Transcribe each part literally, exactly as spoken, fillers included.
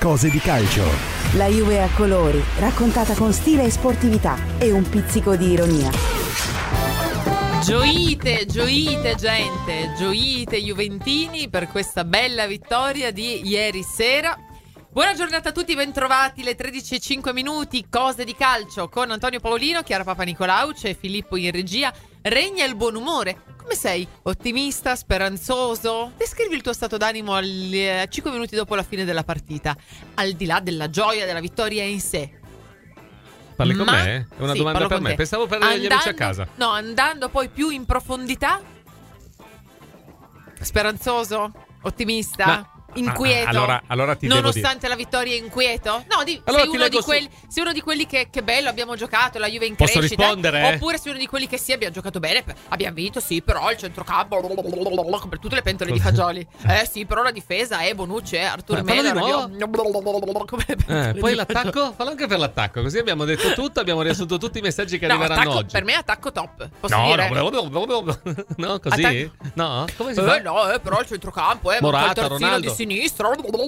Cose di calcio. La Juve a colori, raccontata con stile e sportività e un pizzico di ironia. Gioite, gioite gente, gioite juventini per questa bella vittoria di ieri sera. Buona giornata a tutti, bentrovati, le tredici e cinque minuti, Cose di calcio con Antonio Paolino, Chiara Papanicolaou, c'è Filippo in regia. Regna il buon umore. Come sei? Ottimista? Speranzoso? Descrivi il tuo stato d'animo alle cinque minuti dopo la fine della partita, al di là della gioia della vittoria in sé. Parli con Ma, me? È una sì, domanda per me. te. Pensavo per andando, gli amici a casa. No, andando poi più in profondità. Speranzoso? Ottimista? Ma, inquieto? Allora, allora ti devo dire. Nonostante la vittoria inquieto? No, di, Allora sei, ti uno di leggo quelli, sei uno di quelli che, che bello, abbiamo giocato, la Juve in Posso crescita. rispondere? Oppure sei uno di quelli che sì, abbiamo giocato bene, abbiamo vinto, sì, però il centrocampo per tutte le pentole di fagioli. Eh sì, però la difesa è Bonucci, eh, Artur Ma fallo di Melo. Come le pentole Eh, di poi fagioli. l'attacco? Fallo anche per l'attacco, così abbiamo detto tutto, abbiamo riassunto tutti i messaggi che No, arriveranno attacco, oggi. per me è attacco top, posso No, dire? no, no, no, no, no, no, così? Attacco- No? Come si Eh, fa? no, eh, però il centrocampo, eh, Morata, manca il terzino Ronaldo. di sinistra.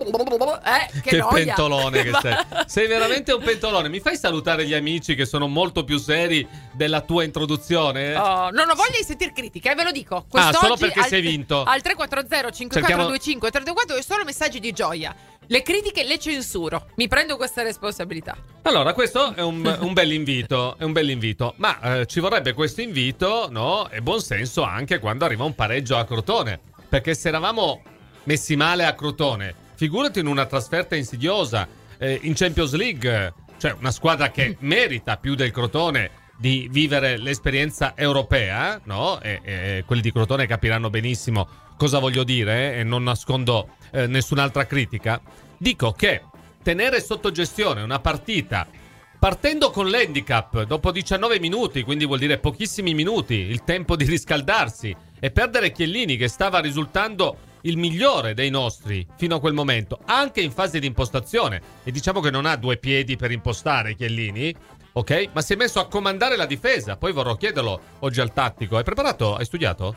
Eh, che, Che noia. pentolone che sei. Sei veramente un pentolone. Mi fai salutare gli amici che sono molto più seri della tua introduzione? Oh, non ho voglia di sentire critiche, eh, ve lo dico. Ah, Quest'oggi solo perché al, sei vinto. Al tre quattro zero cinque quattro due cinque tre due quattro solo messaggi di gioia. Le critiche le censuro. Mi prendo questa responsabilità. Allora, questo è un, un bel invito, è un bel invito, ma eh, ci vorrebbe questo invito, no? E buon senso anche quando arriva un pareggio a Crotone, perché se eravamo messi male a Crotone, figurati in una trasferta insidiosa eh, in Champions League, cioè una squadra che merita più del Crotone di vivere l'esperienza europea, no? E, e quelli di Crotone capiranno benissimo cosa voglio dire, eh, e non nascondo eh, nessun'altra critica. Dico che tenere sotto gestione una partita partendo con l'handicap dopo diciannove minuti, quindi vuol dire pochissimi minuti, il tempo di riscaldarsi, e perdere Chiellini che stava risultando il migliore dei nostri fino a quel momento, anche in fase di impostazione, e diciamo che non ha due piedi per impostare Chiellini, ok? Ma si è messo a comandare la difesa. Poi vorrò chiederlo oggi al tattico. Hai preparato? Hai studiato?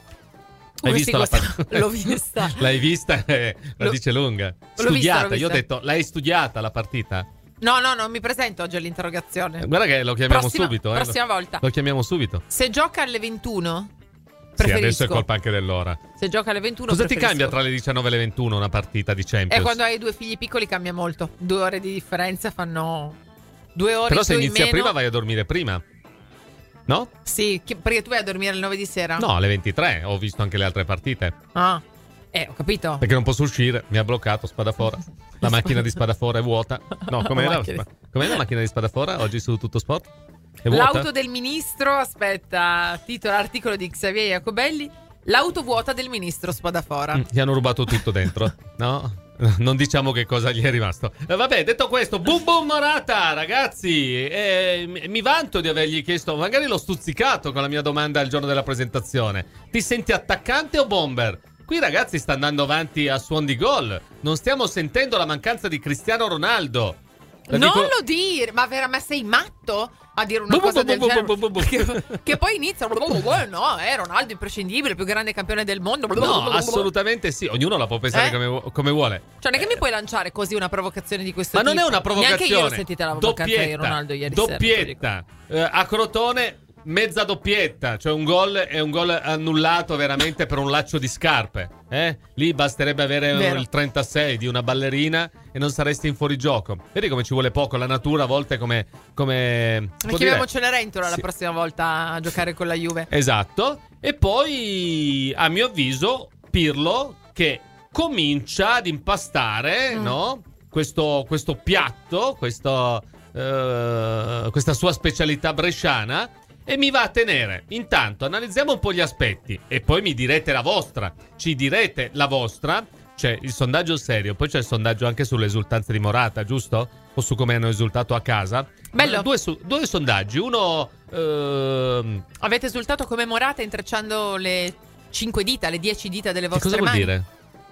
Hai Come visto si la questa- partita? L'ho vista. L'hai vista? Eh, la L'ho- dice lunga. vista, Studiata, l'ho io ho vista. detto, l'hai studiata la partita? No, no, non mi presento oggi all'interrogazione. Eh, Guarda che lo chiamiamo Prossima- subito. Eh. prossima volta. Lo chiamiamo subito. Se gioca alle ventuno, Sì, preferisco. adesso è colpa anche dell'ora. Se gioca alle ventuno, Cosa ti preferisco. cambia tra le diciannove e le ventuno una partita di Champions? E quando hai due figli piccoli cambia molto. Due ore di differenza fanno due ore Però in se più in inizia meno. prima vai a dormire prima. No? Sì, che- perché tu vai a dormire alle nove di sera? No, alle ventitré. Ho visto anche le altre partite. Ah, eh, ho capito. Perché non posso uscire, mi ha bloccato Spadafora. La macchina di Spadafora è vuota. No, com'è la, macchina. com'è la macchina di Spadafora oggi su Tutto Sport? È vuota? L'auto del ministro, aspetta, titolo articolo di Xavier Jacobelli. L'auto vuota del ministro Spadafora. Mm, Gli hanno rubato tutto dentro, no? Non diciamo che cosa gli è rimasto. Eh, vabbè, detto questo, boom boom Morata, ragazzi. Eh, mi- mi vanto di avergli chiesto, magari l'ho stuzzicato con la mia domanda il giorno della presentazione. Ti senti attaccante o bomber? Qui ragazzi sta andando avanti a suon di gol. Non stiamo sentendo la mancanza di Cristiano Ronaldo. La Non dico- lo dire, ma vera, ma sei matto a dire una Bu- bu- cosa bu- del bu- bu- genere? bu- bu- bu- Che, che poi inizia, no, è Ronaldo imprescindibile, il più grande campione del mondo. No, assolutamente sì. Ognuno la può pensare Eh? come, vu- come vuole. Cioè, non è che mi puoi lanciare così una provocazione di questo Ma tipo. non è una provocazione. Neanche io l'ho sentita la vacanza di Doppietta. Ronaldo ieri sera. Doppietta. Eh, a Crotone mezza doppietta, cioè un gol è un gol annullato veramente per un laccio di scarpe. Eh? Lì basterebbe avere Vero. il trentasei di una ballerina e non saresti in fuorigioco. Vedi come ci vuole poco, la natura a volte come... come Ma può dire- chiamiamo Cenerentola la Sì. prossima volta a giocare con la Juve. Esatto. E poi, a mio avviso, Pirlo che comincia ad impastare, Mm. no? Questo, questo piatto, questo, eh, questa sua specialità bresciana, e mi va a tenere. Intanto analizziamo un po' gli aspetti e poi mi direte la vostra. Ci direte la vostra. C'è il sondaggio serio, poi c'è il sondaggio anche sulle esultanze di Morata, giusto? O su come hanno esultato a casa. Bello. Due, su- due sondaggi, uno... ehm, Avete esultato come Morata intrecciando le cinque dita, le dieci dita delle che vostre cosa vuol mani. dire?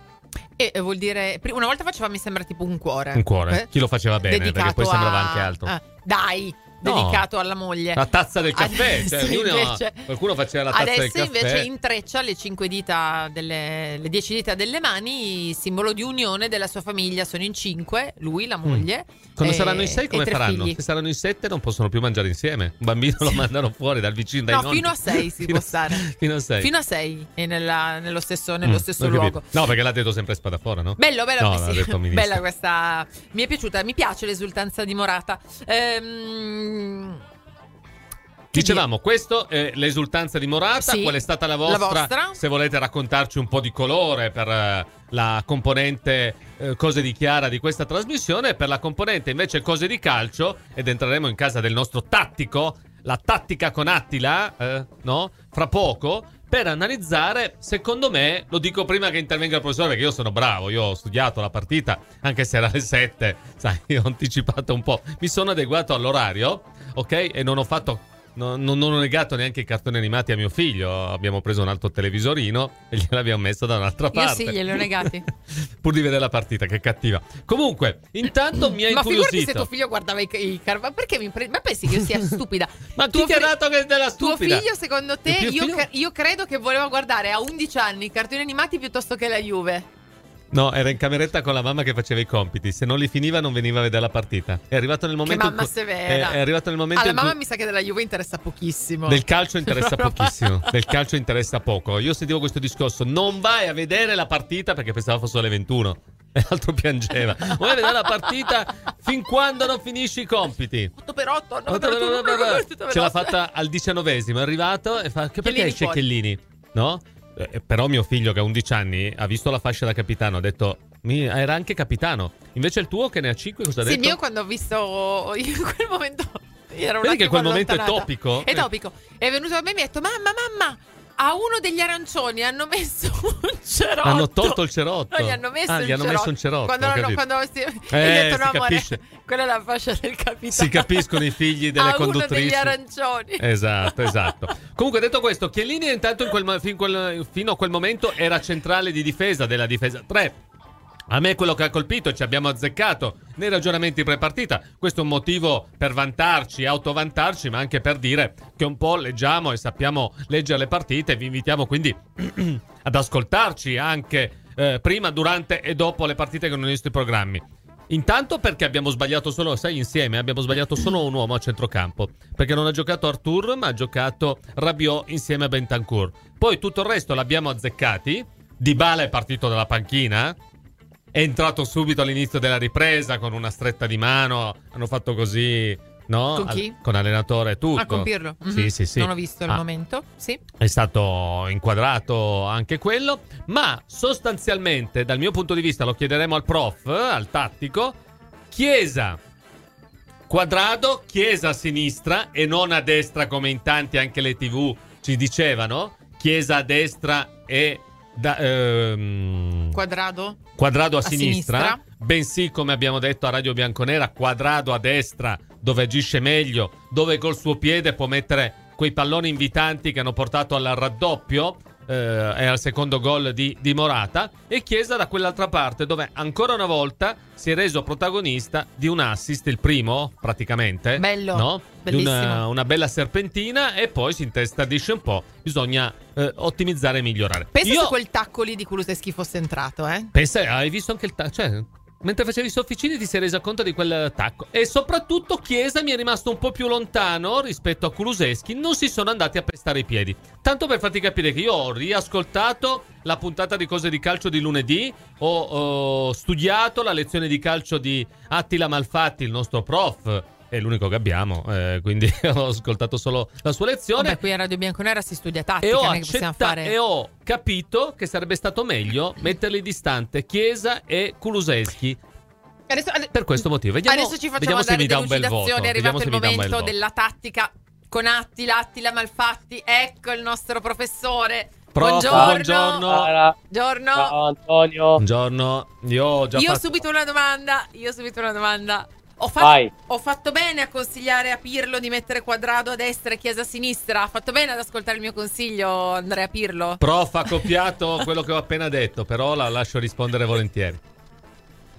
E eh, vuol dire, pri- una volta faceva mi sembra tipo un cuore. Un cuore. Eh? Chi lo faceva bene, Dedicato perché poi sembrava a- anche altro. ah, dai, No. dedicato alla moglie. La tazza del caffè, cioè, Adesso ognuno- invece- qualcuno faceva la tazza del Adesso caffè. invece intreccia le cinque dita delle le dieci dita delle mani, simbolo di unione della sua famiglia. Sono in cinque, lui, la moglie. Quando e- saranno in sei e come tre faranno? figli. Se saranno in sette non possono più mangiare insieme. Un bambino lo mandano fuori dal vicino dai No, nonni. fino a sei si Fino può stare. Fino a sei. Fino a sei e nella- nello stesso, nello Mm, stesso ho capito. luogo. No, perché l'ha detto sempre Spadafora, no? Bello, bello, No, eh l'ha sì. detto il ministro. Bella questa. Mi è piaciuta, mi piace l'esultanza di Morata. Ehm, che Dicevamo, questo è l'esultanza di Morata. Sì, Qual è stata la la vostra? vostra. Se volete raccontarci un po' di colore per eh, la componente eh, cose di Chiara di questa trasmissione, per la componente invece cose di calcio, ed entreremo in casa del nostro tattico, la tattica con Attila, eh, no? Fra poco, per analizzare, secondo me, lo dico prima che intervenga il professore, perché io sono bravo, io ho studiato la partita, anche se era alle sette, sai, ho anticipato un po', mi sono adeguato all'orario, ok? E non ho fatto... No, non, non ho negato neanche i cartoni animati a mio figlio. Abbiamo preso un altro televisorino e gliel'abbiamo messo da un'altra Io parte. sì, glieli ho negati. Pur di vedere la partita, che cattiva. Comunque, intanto mi ha Ma figurati se incuriosito. tuo figlio guardava i, i car- Ma perché mi pre- Ma pensi che io sia stupida? Ma Tuo chi ti ha fi- dato che della Tuo stupida? figlio, secondo te, Il mio io, figlio- cre- io credo che voleva guardare a undici anni i cartoni animati piuttosto che la Juve. No, era in cameretta con la mamma che faceva i compiti. Se non li finiva non veniva a vedere la partita. È arrivato nel momento Che mamma in cui... severa. È, è arrivato nel momento Alla in mamma cui... mi sa che della Juve interessa pochissimo. Del calcio interessa Proprio- pochissimo. Del calcio interessa poco. Io sentivo questo discorso: non vai a vedere la partita, perché pensava fosse alle ventuno. E l'altro piangeva. Vai a vedere la partita fin quando non finisci i compiti. otto per otto, nove per otto. Ce l'ha fatta al diciannovesimo. È arrivato e fa: che perché Chiellini esce fuori. Chiellini? No? Eh, però mio figlio che ha undici anni ha visto la fascia da capitano. Ha detto: mi, era anche capitano. Invece il tuo che ne ha cinque, cosa ha Sì, detto? il mio quando ho visto in quel momento era un Vedi che attimo quel momento è allontanata. topico? È topico. È venuto a me e mi ha detto: mamma, mamma, a uno degli arancioni hanno messo un cerotto. Hanno tolto il cerotto. No, gli hanno messo Ah, il gli hanno cerotto. messo un cerotto, Quando, ho hanno- capito. quando si... Eh, ho detto: no, si amore, capisce. quella è la fascia del capitano. Si capiscono i figli delle a conduttrici. uno degli arancioni. Esatto, esatto. Comunque, detto questo, Chiellini intanto in quel, mo- fin quel- fino a quel momento era centrale di difesa della difesa tre. A me quello che ha colpito, e ci abbiamo azzeccato nei ragionamenti pre-partita, questo è un motivo per vantarci, autovantarci, ma anche per dire che un po' leggiamo e sappiamo leggere le partite. Vi invitiamo quindi ad ascoltarci anche eh, prima, durante e dopo le partite con i nostri programmi. Intanto perché abbiamo sbagliato solo, sai, insieme abbiamo sbagliato solo un uomo a centrocampo, perché non ha giocato Arthur ma ha giocato Rabiot insieme a Bentancur. Poi tutto il resto l'abbiamo azzeccati. Dybala è partito dalla panchina, è entrato subito all'inizio della ripresa con una stretta di mano, hanno fatto così, no? Con chi? Al- con allenatore e tutto. Ah, con Pirlo. Sì, Mhm. sì, sì. Non ho visto il Ah, momento. Sì. è stato inquadrato anche quello, ma sostanzialmente dal mio punto di vista, lo chiederemo al prof, al tattico, Chiesa, Quadrado, Chiesa a sinistra e non a destra come in tanti anche le tivù ci dicevano, Chiesa a destra e da, ehm, Quadrado. Quadrado a, A sinistra, sinistra. bensì come abbiamo detto a Radio Bianconera, Quadrado a destra dove agisce meglio, dove col suo piede può mettere quei palloni invitanti che hanno portato al raddoppio eh, e al secondo gol di, di Morata, e Chiesa da quell'altra parte dove ancora una volta si è reso protagonista di un assist, il primo praticamente, Bello, no? Di bellissimo. una, una bella serpentina, e poi si intestardisce un po', bisogna eh, ottimizzare e migliorare. Pensa Io- se quel tacco lì di Kulusevski fosse entrato, eh? Pensa, hai visto anche il tacco, cioè, mentre facevi i sofficini ti sei resa conto di quel tacco. E soprattutto Chiesa mi è rimasto un po' più lontano rispetto a Kulusevski, non si sono andati a pestare i piedi. Tanto per farti capire che io ho riascoltato la puntata di Cose di Calcio di lunedì, ho, ho studiato la lezione di calcio di Attila Malfatti, il nostro prof, è l'unico che abbiamo, eh, quindi ho ascoltato solo la sua lezione. Vabbè, qui a Radio Bianconera si studia tattica, E ho, non è che possiamo accetta- fare. e ho capito che sarebbe stato meglio metterli distante Chiesa e Kulusevski Adesso, ade- per questo motivo. Vediamo, adesso ci facciamo vediamo se andare mi dà un bel voto. delucidazione. È Vediamo arrivato se il mi dà un bel momento voto. della tattica con Attila, Attila Malfatti. Ecco il nostro professore. Prof, Buongiorno. buongiorno. Ciao, Buongiorno. ciao Antonio. Buongiorno. Io ho già Io ho fatto... subito una domanda. Io ho subito una domanda. Ho, fa- Vai. ho fatto bene a consigliare a Pirlo di mettere Quadrado a destra e Chiesa a sinistra. Ha fatto bene ad ascoltare il mio consiglio, Andrea Pirlo. Prof ha copiato quello che ho appena detto, però la lascio rispondere volentieri.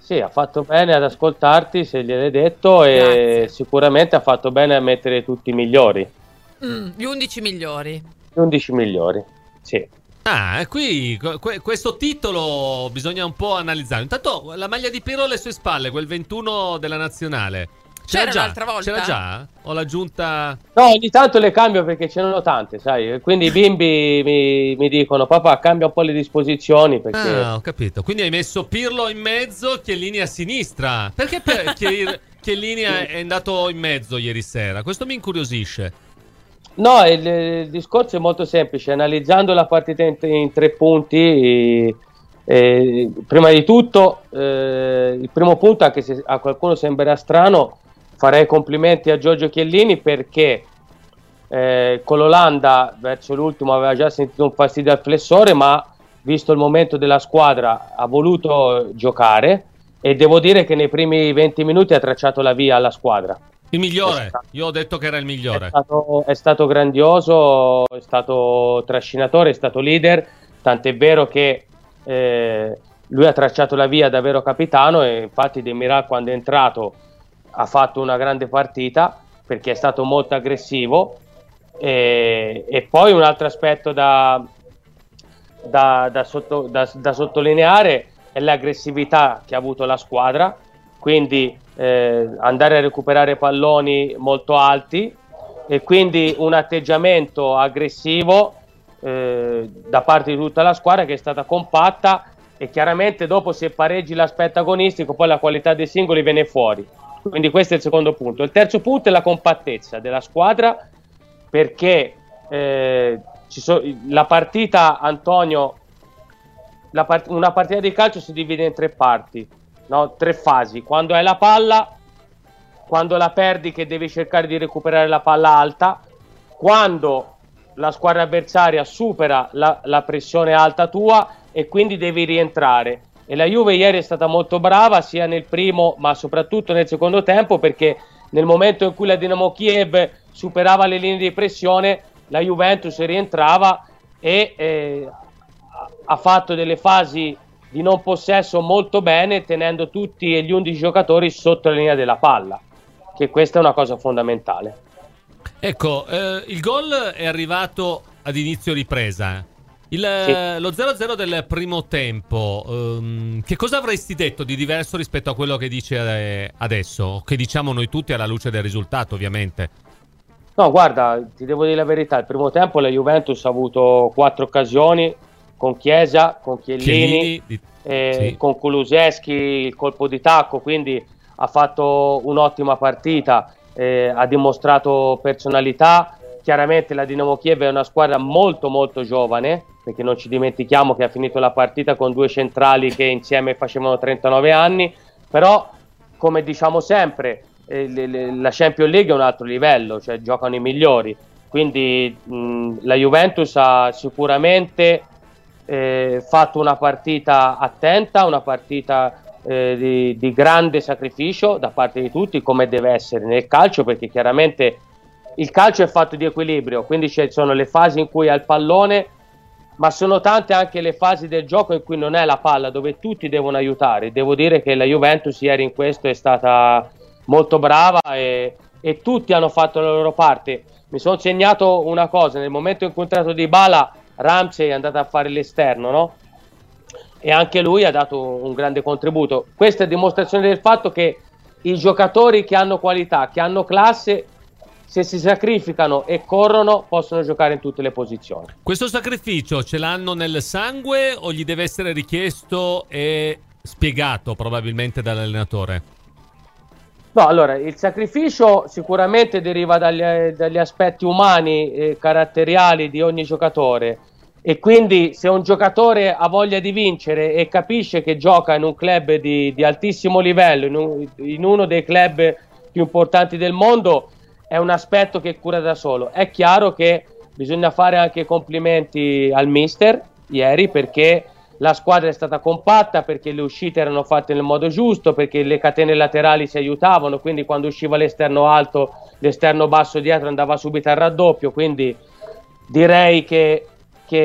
Sì, ha fatto bene ad ascoltarti se gliel'hai detto e Grazie. sicuramente ha fatto bene a mettere tutti i migliori, Mm, gli undici migliori. gli undici migliori, sì. Ah, e qui que- questo titolo bisogna un po' analizzare. Intanto la maglia di Pirlo alle sue spalle, quel ventuno della nazionale. C'era già? l'altra volta? C'era già? O l'ha aggiunta? No, ogni tanto le cambio perché ce ne sono tante, sai, quindi i bimbi mi, mi dicono papà cambia un po' le disposizioni perché... Ah, ho capito. Quindi hai messo Pirlo in mezzo, Chiellini a sinistra. Perché per Chier- Chiellini è andato in mezzo ieri sera? Questo mi incuriosisce. No, il, il discorso è molto semplice, analizzando la partita in, in tre punti, eh, eh, prima di tutto eh, il primo punto, anche se a qualcuno sembrerà strano, farei complimenti a Giorgio Chiellini perché eh, con l'Olanda verso l'ultimo aveva già sentito un fastidio al flessore, ma visto il momento della squadra ha voluto giocare e devo dire che nei primi venti minuti ha tracciato la via alla squadra. Il migliore. Io ho detto che era il migliore. È stato, è stato grandioso, è stato trascinatore, è stato leader, tant'è vero che eh, lui ha tracciato la via da vero capitano e infatti Demiral quando è entrato ha fatto una grande partita perché è stato molto aggressivo e, e poi un altro aspetto da, da, da, sotto, da, da sottolineare è l'aggressività che ha avuto la squadra, quindi eh, andare a recuperare palloni molto alti e quindi un atteggiamento aggressivo eh, da parte di tutta la squadra che è stata compatta e chiaramente dopo se pareggi l'aspetto agonistico poi la qualità dei singoli viene fuori. Quindi questo è il secondo punto. Il terzo punto è la compattezza della squadra perché eh, ci so, la partita, Antonio, la part- una partita di calcio si divide in tre parti, no? Tre fasi. Quando hai la palla, quando la perdi che devi cercare di recuperare la palla alta, quando la squadra avversaria supera la, la pressione alta tua e quindi devi rientrare. E la Juve ieri è stata molto brava sia nel primo ma soprattutto nel secondo tempo perché nel momento in cui la Dinamo Kiev superava le linee di pressione la Juventus rientrava e eh, ha fatto delle fasi di non possesso molto bene tenendo tutti gli undici giocatori sotto la linea della palla, che questa è una cosa fondamentale. Ecco, eh, il gol è arrivato ad inizio ripresa. Il, Sì. Lo zero a zero del primo tempo, um, che cosa avresti detto di diverso rispetto a quello che dice eh, adesso? Che diciamo noi tutti alla luce del risultato, ovviamente. No, guarda, ti devo dire la verità, il primo tempo la Juventus ha avuto quattro occasioni con Chiesa, con Chiellini, Chiellini di- eh, sì. con Kulusevski, il colpo di tacco, quindi ha fatto un'ottima partita, eh, ha dimostrato personalità. Chiaramente la Dinamo Kiev è una squadra molto molto giovane, perché non ci dimentichiamo che ha finito la partita con due centrali che insieme facevano trentanove anni, però come diciamo sempre eh, le, le, la Champions League è un altro livello, cioè giocano i migliori, quindi mh, la Juventus ha sicuramente eh, fatto una partita attenta, una partita eh, di, di grande sacrificio da parte di tutti, come deve essere nel calcio, perché chiaramente il calcio è fatto di equilibrio, quindi ci sono le fasi in cui hai il pallone, ma sono tante anche le fasi del gioco in cui non è la palla, dove tutti devono aiutare. Devo dire che la Juventus ieri in questo è stata molto brava e, e tutti hanno fatto la loro parte. Mi sono segnato una cosa, nel momento in cui è entrato Dybala, Ramsey è andato a fare l'esterno, no? E anche lui ha dato un grande contributo. Questa è dimostrazione del fatto che i giocatori che hanno qualità, che hanno classe, se si sacrificano e corrono possono giocare in tutte le posizioni. Questo sacrificio ce l'hanno nel sangue o gli deve essere richiesto e spiegato probabilmente dall'allenatore? No, allora, il sacrificio sicuramente deriva dagli, dagli aspetti umani e caratteriali di ogni giocatore e quindi se un giocatore ha voglia di vincere e capisce che gioca in un club di, di altissimo livello, in, un, in uno dei club più importanti del mondo, è un aspetto che cura da solo. È chiaro che bisogna fare anche complimenti al mister ieri perché la squadra è stata compatta, perché le uscite erano fatte nel modo giusto, perché le catene laterali si aiutavano, quindi quando usciva l'esterno alto, l'esterno basso dietro andava subito al raddoppio, quindi direi che,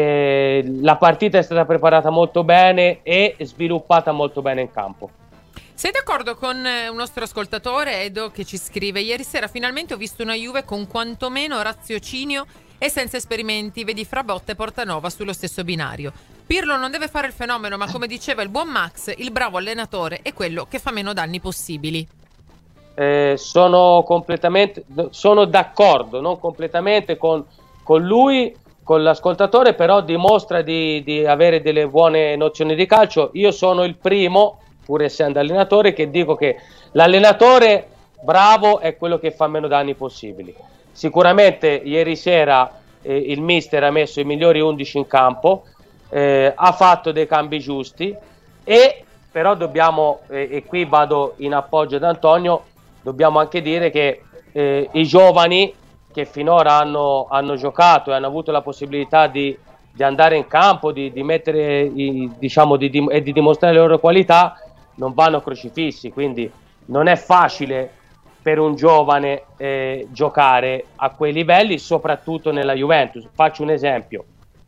che la partita è stata preparata molto bene e sviluppata molto bene in campo. Sei d'accordo con eh, un nostro ascoltatore, Edo, che ci scrive: ieri sera finalmente ho visto una Juve con quantomeno raziocinio e senza esperimenti, vedi Frabotta e Portanova sullo stesso binario. Pirlo non deve fare il fenomeno, ma come diceva il buon Max, il bravo allenatore è quello che fa meno danni possibili. Eh, sono completamente sono d'accordo, non completamente con, con lui, con l'ascoltatore, però dimostra di, di avere delle buone nozioni di calcio. Io sono il primo, pur essendo allenatore, che dico che l'allenatore bravo è quello che fa meno danni possibili. Sicuramente ieri sera eh, il mister ha messo i migliori undici in campo, eh, ha fatto dei cambi giusti, e però dobbiamo, eh, e qui vado in appoggio ad Antonio, dobbiamo anche dire che eh, i giovani che finora hanno, hanno giocato e hanno avuto la possibilità di, di andare in campo, di, di mettere i, diciamo di, di, e di dimostrare le loro qualità, non vanno crocifissi, quindi non è facile per un giovane eh, giocare a quei livelli, soprattutto nella Juventus. Faccio un esempio: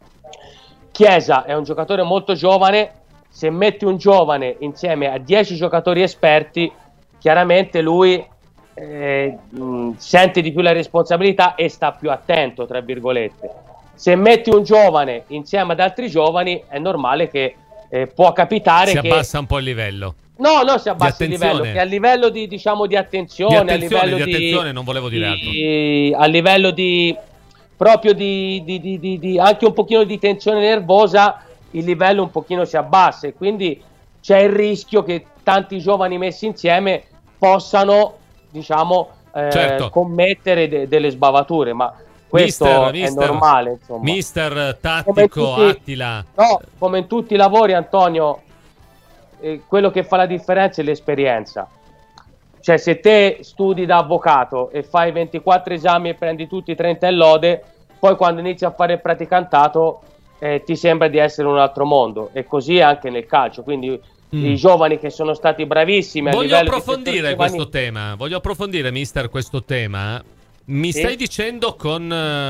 Chiesa è un giocatore molto giovane, se metti un giovane insieme a dieci giocatori esperti, chiaramente lui eh, mh, sente di più la responsabilità e sta più attento, tra virgolette. Se metti un giovane insieme ad altri giovani, è normale che eh, può capitare si che si abbassa un po' il livello. No, no, si abbassa il livello, che a livello di, diciamo, di attenzione, di attenzione, a livello di attenzione, non volevo dire altro. Di, a livello di proprio di, di, di, di, di anche un pochino di tensione nervosa, il livello un pochino si abbassa, e quindi c'è il rischio che tanti giovani messi insieme possano, diciamo, eh, certo. commettere de, delle sbavature, ma questo mister, è mister, normale, insomma. Mister tattico tutti, Attila. No, come in tutti i lavori, Antonio, eh, quello che fa la differenza è l'esperienza. Cioè, se te studi da avvocato e fai ventiquattro esami e prendi tutti i trenta e lode, poi quando inizi a fare il praticantato eh, ti sembra di essere un altro mondo, e così è anche nel calcio. Quindi mm. i giovani che sono stati bravissimi a voglio livello approfondire di questo tema voglio approfondire mister questo tema. Mi sì? stai dicendo con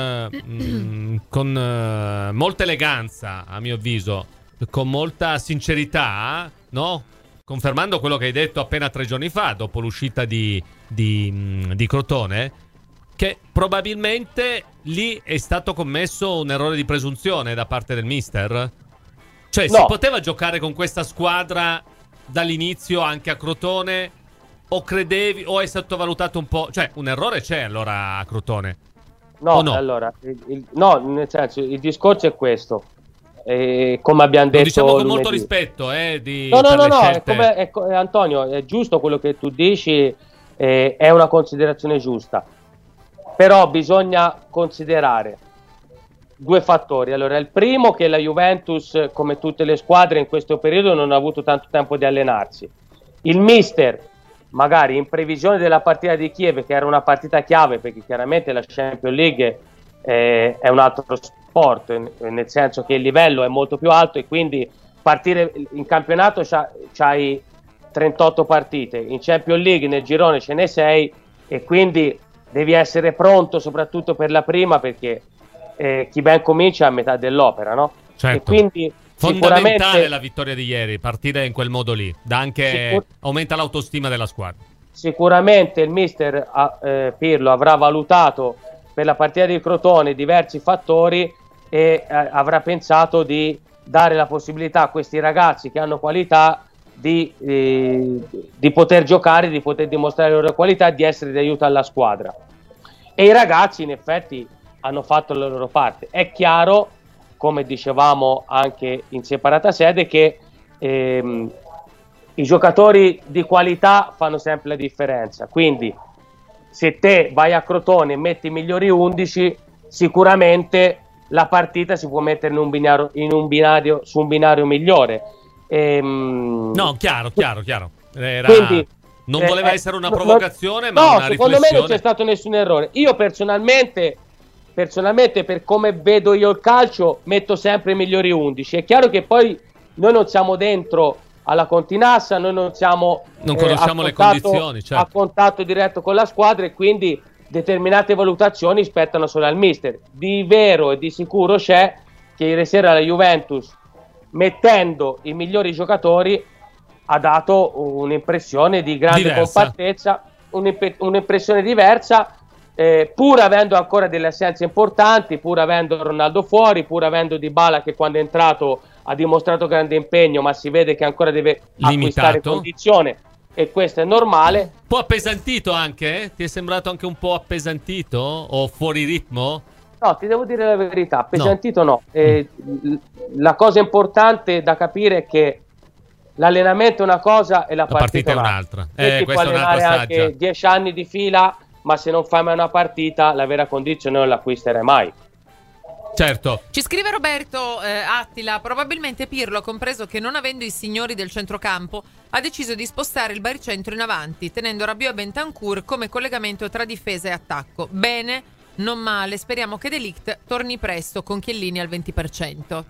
uh, con uh, molta eleganza, a mio avviso, con molta sincerità, no? Confermando quello che hai detto appena tre giorni fa, dopo l'uscita di, di, di Crotone, che probabilmente lì è stato commesso un errore di presunzione da parte del mister? Cioè, no. Si poteva giocare con questa squadra dall'inizio anche a Crotone? O credevi, o hai sottovalutato un po'? Cioè, un errore c'è allora a Crotone? No, no? allora, il, il, no, nel senso, il discorso è questo. E come abbiamo detto, lo diciamo con lunedì. molto rispetto, eh, di, no, no, no, no, scelte... è come, è, è, Antonio, è giusto quello che tu dici, eh, è una considerazione giusta, però bisogna considerare due fattori. Allora, il primo, che la Juventus, come tutte le squadre in questo periodo, non ha avuto tanto tempo di allenarsi. Il mister, magari in previsione della partita di Kiev, che era una partita chiave, perché chiaramente la Champions League eh, è un altro sport, nel senso che il livello è molto più alto, e quindi partire in campionato c'ha, c'hai trentotto partite, in Champions League nel girone ce ne sei, e quindi devi essere pronto soprattutto per la prima, perché eh, chi ben comincia è a metà dell'opera, no? Certo. E quindi fondamentale sicuramente la vittoria di ieri, partire in quel modo lì, da anche sicur- aumenta l'autostima della squadra. Sicuramente il mister eh, Pirlo avrà valutato per la partita di Crotone diversi fattori, e eh, avrà pensato di dare la possibilità a questi ragazzi che hanno qualità di, eh, di poter giocare, di poter dimostrare le loro qualità, di essere di aiuto alla squadra. E i ragazzi in effetti hanno fatto la loro parte. È chiaro, come dicevamo anche in separata sede, che ehm, i giocatori di qualità fanno sempre la differenza. Quindi se te vai a Crotone e metti i migliori undici, sicuramente la partita si può mettere in un binario, in un binario su un binario migliore. Ehm, no, chiaro, chiaro, chiaro. Era... Quindi, non eh, voleva eh, essere una no, provocazione, no, ma no, una secondo riflessione. me non c'è stato nessun errore. Io personalmente, personalmente, per come vedo io il calcio, metto sempre i migliori undici. È chiaro che poi noi non siamo dentro alla Continassa, noi non siamo non conosciamo eh, le contatto, condizioni, certo. a contatto diretto con la squadra, e quindi determinate valutazioni spettano solo al mister. Di vero e di sicuro c'è che ieri sera la Juventus, mettendo i migliori giocatori, ha dato un'impressione di grande diversa. compattezza, un'imp- un'impressione diversa, eh, pur avendo ancora delle assenze importanti, pur avendo Ronaldo fuori, pur avendo Dybala che quando è entrato ha dimostrato grande impegno, ma si vede che ancora deve Limitato. acquistare condizione, e questo è normale. Un po' appesantito anche? Eh? Ti è sembrato anche un po' appesantito o fuori ritmo? No, ti devo dire la verità, appesantito no. no. Eh, la cosa importante da capire è che l'allenamento è una cosa e la, La partita partita, è un'altra. E Eh, ti puoi questa è un'altra allenare saggia. anche dieci anni di fila, ma se non fai mai una partita, la vera condizione non l'acquisterai mai. Certo. Ci scrive Roberto eh, Attila, probabilmente Pirlo ha compreso che non avendo i signori del centrocampo ha deciso di spostare il baricentro in avanti, tenendo Rabiot e Bentancur come collegamento tra difesa e attacco. Bene, non male, speriamo che De Ligt torni presto con Chiellini al venti per cento.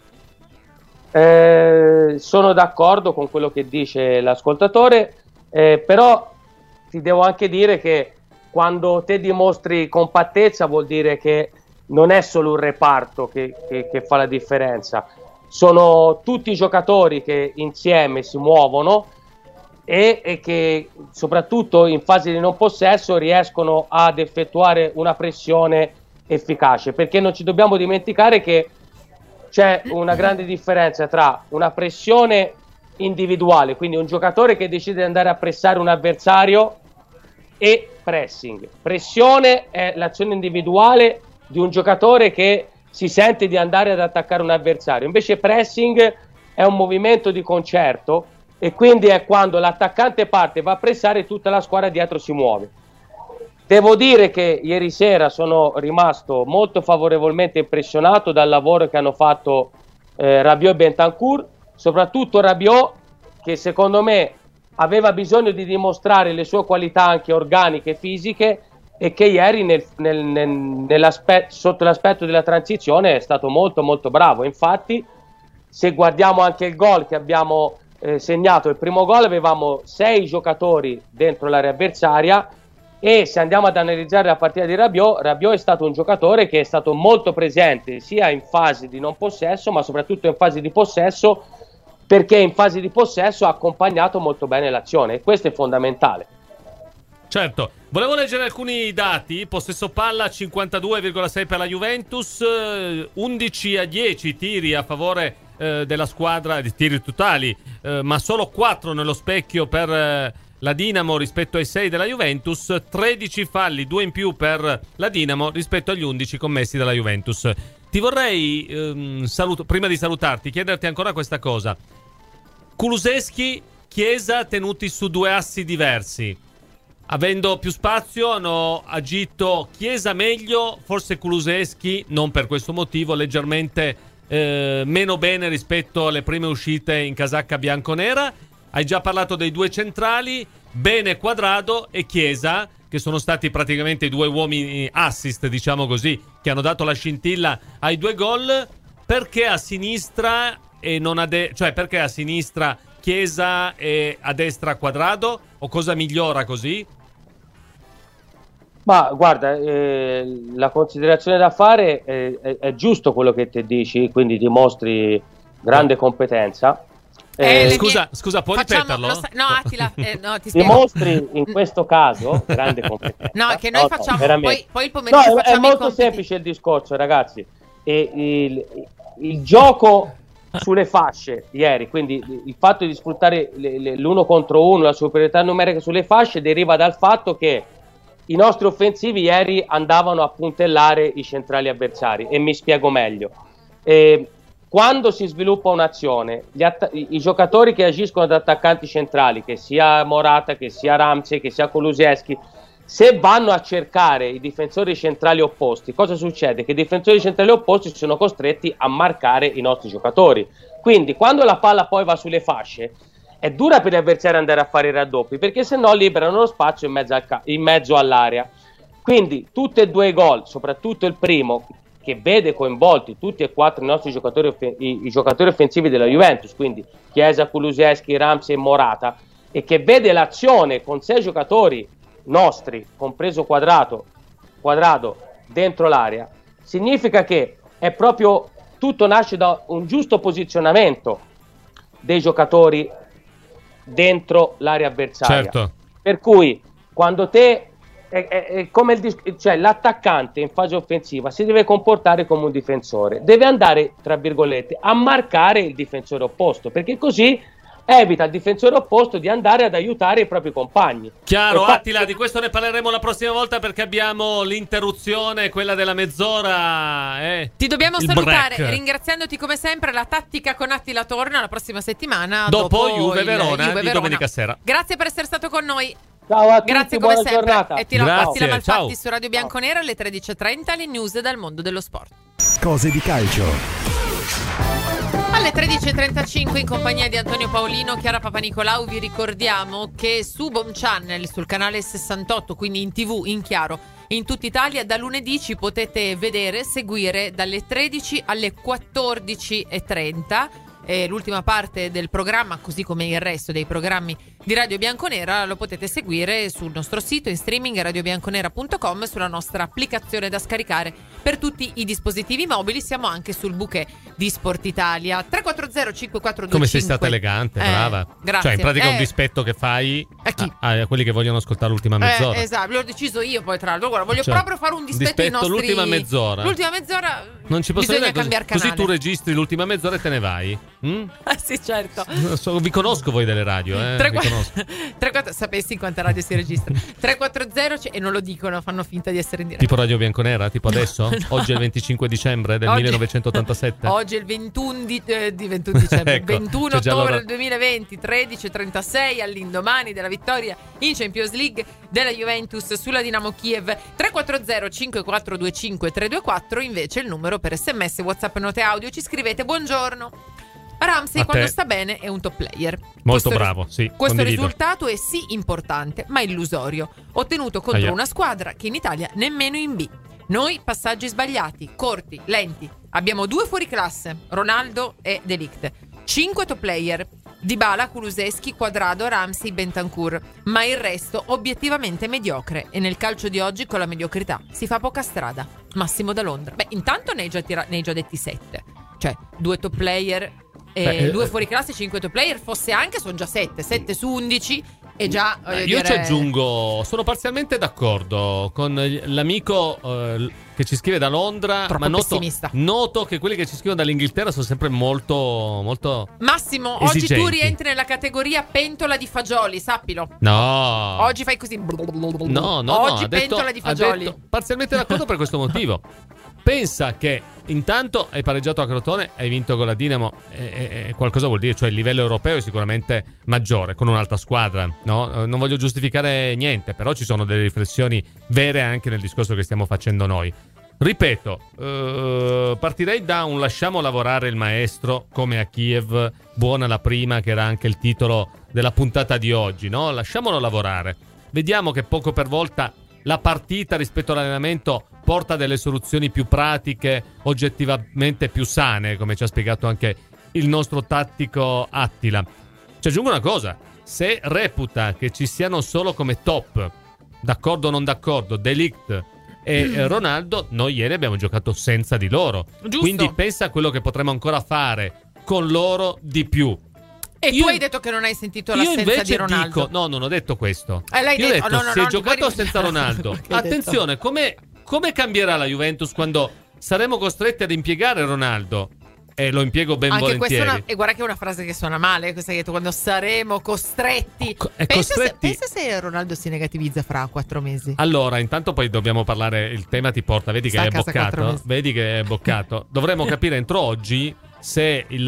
Eh, sono d'accordo con quello che dice l'ascoltatore, eh, però ti devo anche dire che quando te dimostri compattezza vuol dire che non è solo un reparto che, che, che fa la differenza, sono tutti i giocatori che insieme si muovono e, e che soprattutto in fase di non possesso riescono ad effettuare una pressione efficace, perché non ci dobbiamo dimenticare che c'è una grande differenza tra una pressione individuale, quindi un giocatore che decide di andare a pressare un avversario, e pressing. Pressione è l'azione individuale di un giocatore che si sente di andare ad attaccare un avversario, invece pressing è un movimento di concerto, e quindi è quando l'attaccante parte e va a pressare e tutta la squadra dietro si muove. Devo dire che ieri sera sono rimasto molto favorevolmente impressionato dal lavoro che hanno fatto eh, Rabiot e Bentancur, soprattutto Rabiot, che secondo me aveva bisogno di dimostrare le sue qualità anche organiche e fisiche, e che ieri nel, nel, nel, nell'aspetto, sotto l'aspetto della transizione è stato molto molto bravo. Infatti, se guardiamo anche il gol che abbiamo eh, segnato, il primo gol avevamo sei giocatori dentro l'area avversaria, e se andiamo ad analizzare la partita di Rabiot, Rabiot è stato un giocatore che è stato molto presente sia in fase di non possesso, ma soprattutto in fase di possesso, perché in fase di possesso ha accompagnato molto bene l'azione, e questo è fondamentale. Certo, volevo leggere alcuni dati. Possesso palla cinquantadue virgola sei per la Juventus, eh, undici a dieci tiri a favore eh, della squadra, di tiri totali, eh, ma solo quattro nello specchio per eh, la Dinamo rispetto ai sei della Juventus, tredici falli, due in più per la Dinamo rispetto agli undici commessi dalla Juventus. Ti vorrei, ehm, saluto, prima di salutarti, chiederti ancora questa cosa. Kulusevski, Chiesa tenuti su due assi diversi. Avendo più spazio hanno agito Chiesa meglio, forse Kulusevski, non per questo motivo, leggermente eh, meno bene rispetto alle prime uscite in casacca bianconera. Hai già parlato dei due centrali, bene Quadrado e Chiesa, che sono stati praticamente i due uomini assist, diciamo così, che hanno dato la scintilla ai due gol. Perché a sinistra e non a de- cioè perché a sinistra Chiesa e a destra Quadrado? O cosa migliora così? Ma guarda, eh, la considerazione da fare è, è, è giusto quello che te dici, quindi dimostri grande competenza. Eh, Eh, scusa, mie- scusa, puoi Facciamo- ripeterlo? lo sa- no, Attila, eh, no, ti spiego. dimostri in questo caso grande competenza. No, è che noi facciamo- veramente. poi- poi il No, pomeriggio è- è, facciamo i molto compiti. semplice il discorso, ragazzi. E il, il gioco sulle fasce ieri, quindi il fatto di sfruttare le- le- l'uno contro uno, la superiorità numerica sulle fasce, deriva dal fatto che i nostri offensivi ieri andavano a puntellare i centrali avversari, e mi spiego meglio. Eh, quando si sviluppa un'azione, gli atta- i, i giocatori che agiscono da attaccanti centrali, che sia Morata, che sia Ramsey, che sia Kulusevski, se vanno a cercare i difensori centrali opposti, cosa succede? Che i difensori centrali opposti sono costretti a marcare i nostri giocatori. Quindi quando la palla poi va sulle fasce, è dura per gli avversari andare a fare i raddoppi, perché se no liberano lo spazio in mezzo, al ca- in mezzo all'area. Quindi tutti e due i gol, soprattutto il primo, che vede coinvolti tutti e quattro i nostri giocatori, off- i, i giocatori offensivi della Juventus, quindi Chiesa, Kulusevski, Ramsey e Morata, e che vede l'azione con sei giocatori nostri, compreso Quadrato, Quadrado, dentro l'area, significa che è proprio tutto nasce da un giusto posizionamento dei giocatori dentro l'area avversaria. Certo. Per cui quando te è, è, è come il dis- cioè l'attaccante in fase offensiva si deve comportare come un difensore, deve andare tra virgolette a marcare il difensore opposto, perché così evita al difensore opposto di andare ad aiutare i propri compagni. Chiaro, fa- Attila, di questo ne parleremo la prossima volta perché abbiamo l'interruzione, quella della mezz'ora. Eh, Ti dobbiamo il salutare break. ringraziandoti come sempre. La tattica con Attila torna la prossima settimana Dopo, dopo Juve il Verona Juve di Verona. domenica sera. Grazie per essere stato con noi. Ciao a tutti, Grazie come buona sempre. giornata. E ti la Grazie, passi la Malfatti ciao. su Radio Bianconera alle tredici e trenta, le news dal mondo dello sport. Cose di calcio. Alle tredici e trentacinque in compagnia di Antonio Paolino, Chiara Papanicolau, vi ricordiamo che su Boom Channel, sul canale sessantotto, quindi in tv, in chiaro, in tutta Italia, da lunedì ci potete vedere, seguire dalle tredici alle quattordici e trenta. Eh, l'ultima parte del programma, così come il resto dei programmi di Radio Bianconera, lo potete seguire sul nostro sito in streaming radio bianconera punto com, sulla nostra applicazione da scaricare per tutti i dispositivi mobili. Siamo anche sul bouquet di Sport Italia. Tre quattro zero cinque quattro due cinque. Come sei stata elegante, Eh, brava. grazie. Cioè, in pratica è un Eh, dispetto che fai A chi? a, a quelli che vogliono ascoltare l'ultima mezz'ora. Eh, esatto, l'ho deciso io poi tra l'altro. Guarda, voglio Cioè, proprio fare un dispetto, ai dispetto nostri... l'ultima mezz'ora. L'ultima mezz'ora Non ci posso bisogna vedere così, cambiare canale. così tu registri l'ultima mezz'ora e te ne vai. Mm? Ah, sì, certo. So- vi conosco voi delle radio, eh? tre, vi qua- conosco. tre, quattro, sapessi in quanta radio si registra. tre quattro zero c- e non lo dicono, fanno finta di essere in diretta. Tipo Radio Bianconera, tipo adesso? No. Oggi è il venticinque dicembre del Oggi- millenovecentottantasette. Oggi è il ventuno di, eh, di ventuno dicembre, Ecco, ventuno c'è già ottobre l'ora- del duemilaventi, tredici e trentasei, all'indomani della vittoria in Champions League della Juventus sulla Dinamo Kiev. Tre quattro zero cinque quattro due cinque tre due quattro invece il numero per sms, WhatsApp e note audio. Ci scrivete: buongiorno, Ramsey A quando te. sta bene è un top player. Molto Questo bravo, sì, Questo condivido. risultato è sì importante, ma illusorio, ottenuto contro Aia. una squadra che in Italia nemmeno in B. Noi passaggi sbagliati, corti, lenti. Abbiamo due fuori classe, Ronaldo e De Ligt. Cinque top player, Dybala, Kulusevski, Quadrado, Ramsey, Bentancur. Ma il resto obiettivamente mediocre. E nel calcio di oggi con la mediocrità si fa poca strada. Massimo da Londra. Beh, intanto ne hai già, tira- ne hai già detti sette. Cioè, due top player e Beh, due eh, fuori classe, cinque top player. Fosse anche, sono già sette. Sette su undici. E già, voglio Eh, Io dire... ci aggiungo, sono parzialmente d'accordo con l'amico eh, che ci scrive da Londra, Troppo ma noto, pessimista. noto che quelli che ci scrivono dall'Inghilterra sono sempre molto, molto... Massimo, oggi tu esigenti. rientri nella categoria pentola di fagioli, sappilo. No, Oggi fai così. no, no, Oggi no, ha detto- pentola di ha fagioli. detto- parzialmente d'accordo per questo motivo. Pensa che intanto hai pareggiato a Crotone, hai vinto con la Dinamo, e, e- e qualcosa vuol dire, cioè il livello europeo è sicuramente maggiore con un'altra squadra, no? Eh, Non voglio giustificare niente, però ci sono delle riflessioni vere anche nel discorso che stiamo facendo noi. Ripeto, eh, partirei da un lasciamo lavorare il maestro come a Kiev, buona la prima, che era anche il titolo della puntata di oggi, no? Lasciamolo lavorare. Vediamo che poco per volta la partita rispetto all'allenamento porta delle soluzioni più pratiche, oggettivamente più sane, come ci ha spiegato anche il nostro tattico Attila. Ci aggiungo una cosa: se reputa che ci siano solo come top, d'accordo o non d'accordo, De Ligt e eh, Ronaldo, noi ieri abbiamo giocato senza di loro. Giusto. Quindi pensa a quello che potremo ancora fare con loro di più. E tu Io- hai detto che non hai sentito Io l'assenza invece di Ronaldo. dico, no, non ho detto questo. Eh, l'hai Io ho detto. detto, No, no, si no, è non giocato puoi senza Ronaldo. Perché hai detto? Attenzione, come, come cambierà la Juventus quando saremo costretti ad impiegare Ronaldo? E lo impiego ben Anche questa è volentieri. una, e guarda che è una frase che suona male, questa che hai detto, quando saremo costretti. Co- è pensa, costretti- Se, pensa se Ronaldo si negativizza fra quattro mesi. Allora, intanto poi dobbiamo parlare, il tema ti porta, vedi Sta che a è casa quattro boccato, mesi. vedi che è boccato. Dovremmo capire entro oggi se il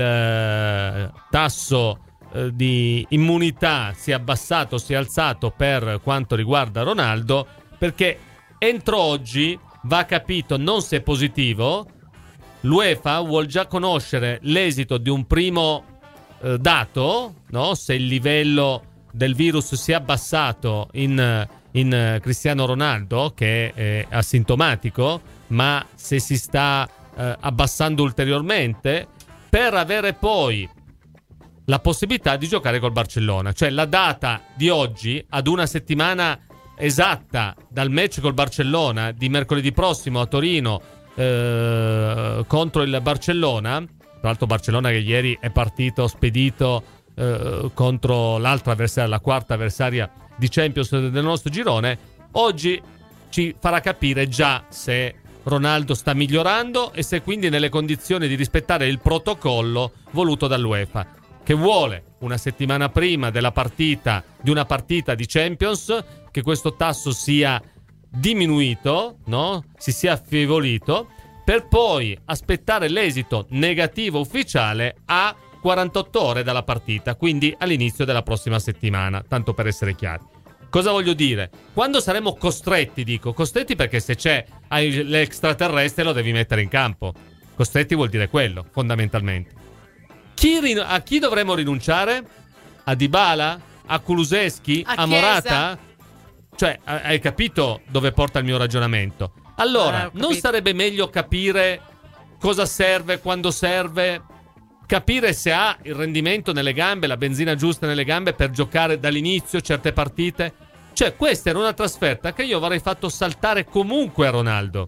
eh, tasso eh, di immunità si è abbassato o si è alzato per quanto riguarda Ronaldo, perché entro oggi va capito non se è positivo. L'UEFA vuol già conoscere l'esito di un primo eh, dato, no? Se il livello del virus si è abbassato in, in eh, Cristiano Ronaldo, che è asintomatico, ma se si sta eh, abbassando ulteriormente, per avere poi la possibilità di giocare col Barcellona. Cioè la data di oggi, ad una settimana esatta dal match col Barcellona di mercoledì prossimo a Torino, eh, contro il Barcellona, tra l'altro Barcellona che ieri è partito spedito eh, contro l'altra avversaria, la quarta avversaria di Champions del nostro girone, oggi ci farà capire già se Ronaldo sta migliorando e se quindi è nelle condizioni di rispettare il protocollo voluto dall'UEFA, che vuole una settimana prima della partita, di una partita di Champions, che questo tasso sia diminuito, no? Si sia affievolito, per poi aspettare l'esito negativo ufficiale a quarantotto ore dalla partita, quindi all'inizio della prossima settimana, tanto per essere chiari. Cosa voglio dire? Quando saremo costretti, dico costretti perché se c'è l'extraterrestre lo devi mettere in campo. Costretti vuol dire quello, fondamentalmente. Chi rin- a chi dovremmo rinunciare? A Dybala? A Kulusevski? A, a Morata? Cioè, hai capito dove porta il mio ragionamento? Allora, ah, non sarebbe meglio capire cosa serve, quando serve, capire se ha il rendimento nelle gambe, la benzina giusta nelle gambe per giocare dall'inizio certe partite? Cioè, questa era una trasferta che io avrei fatto saltare comunque a Ronaldo,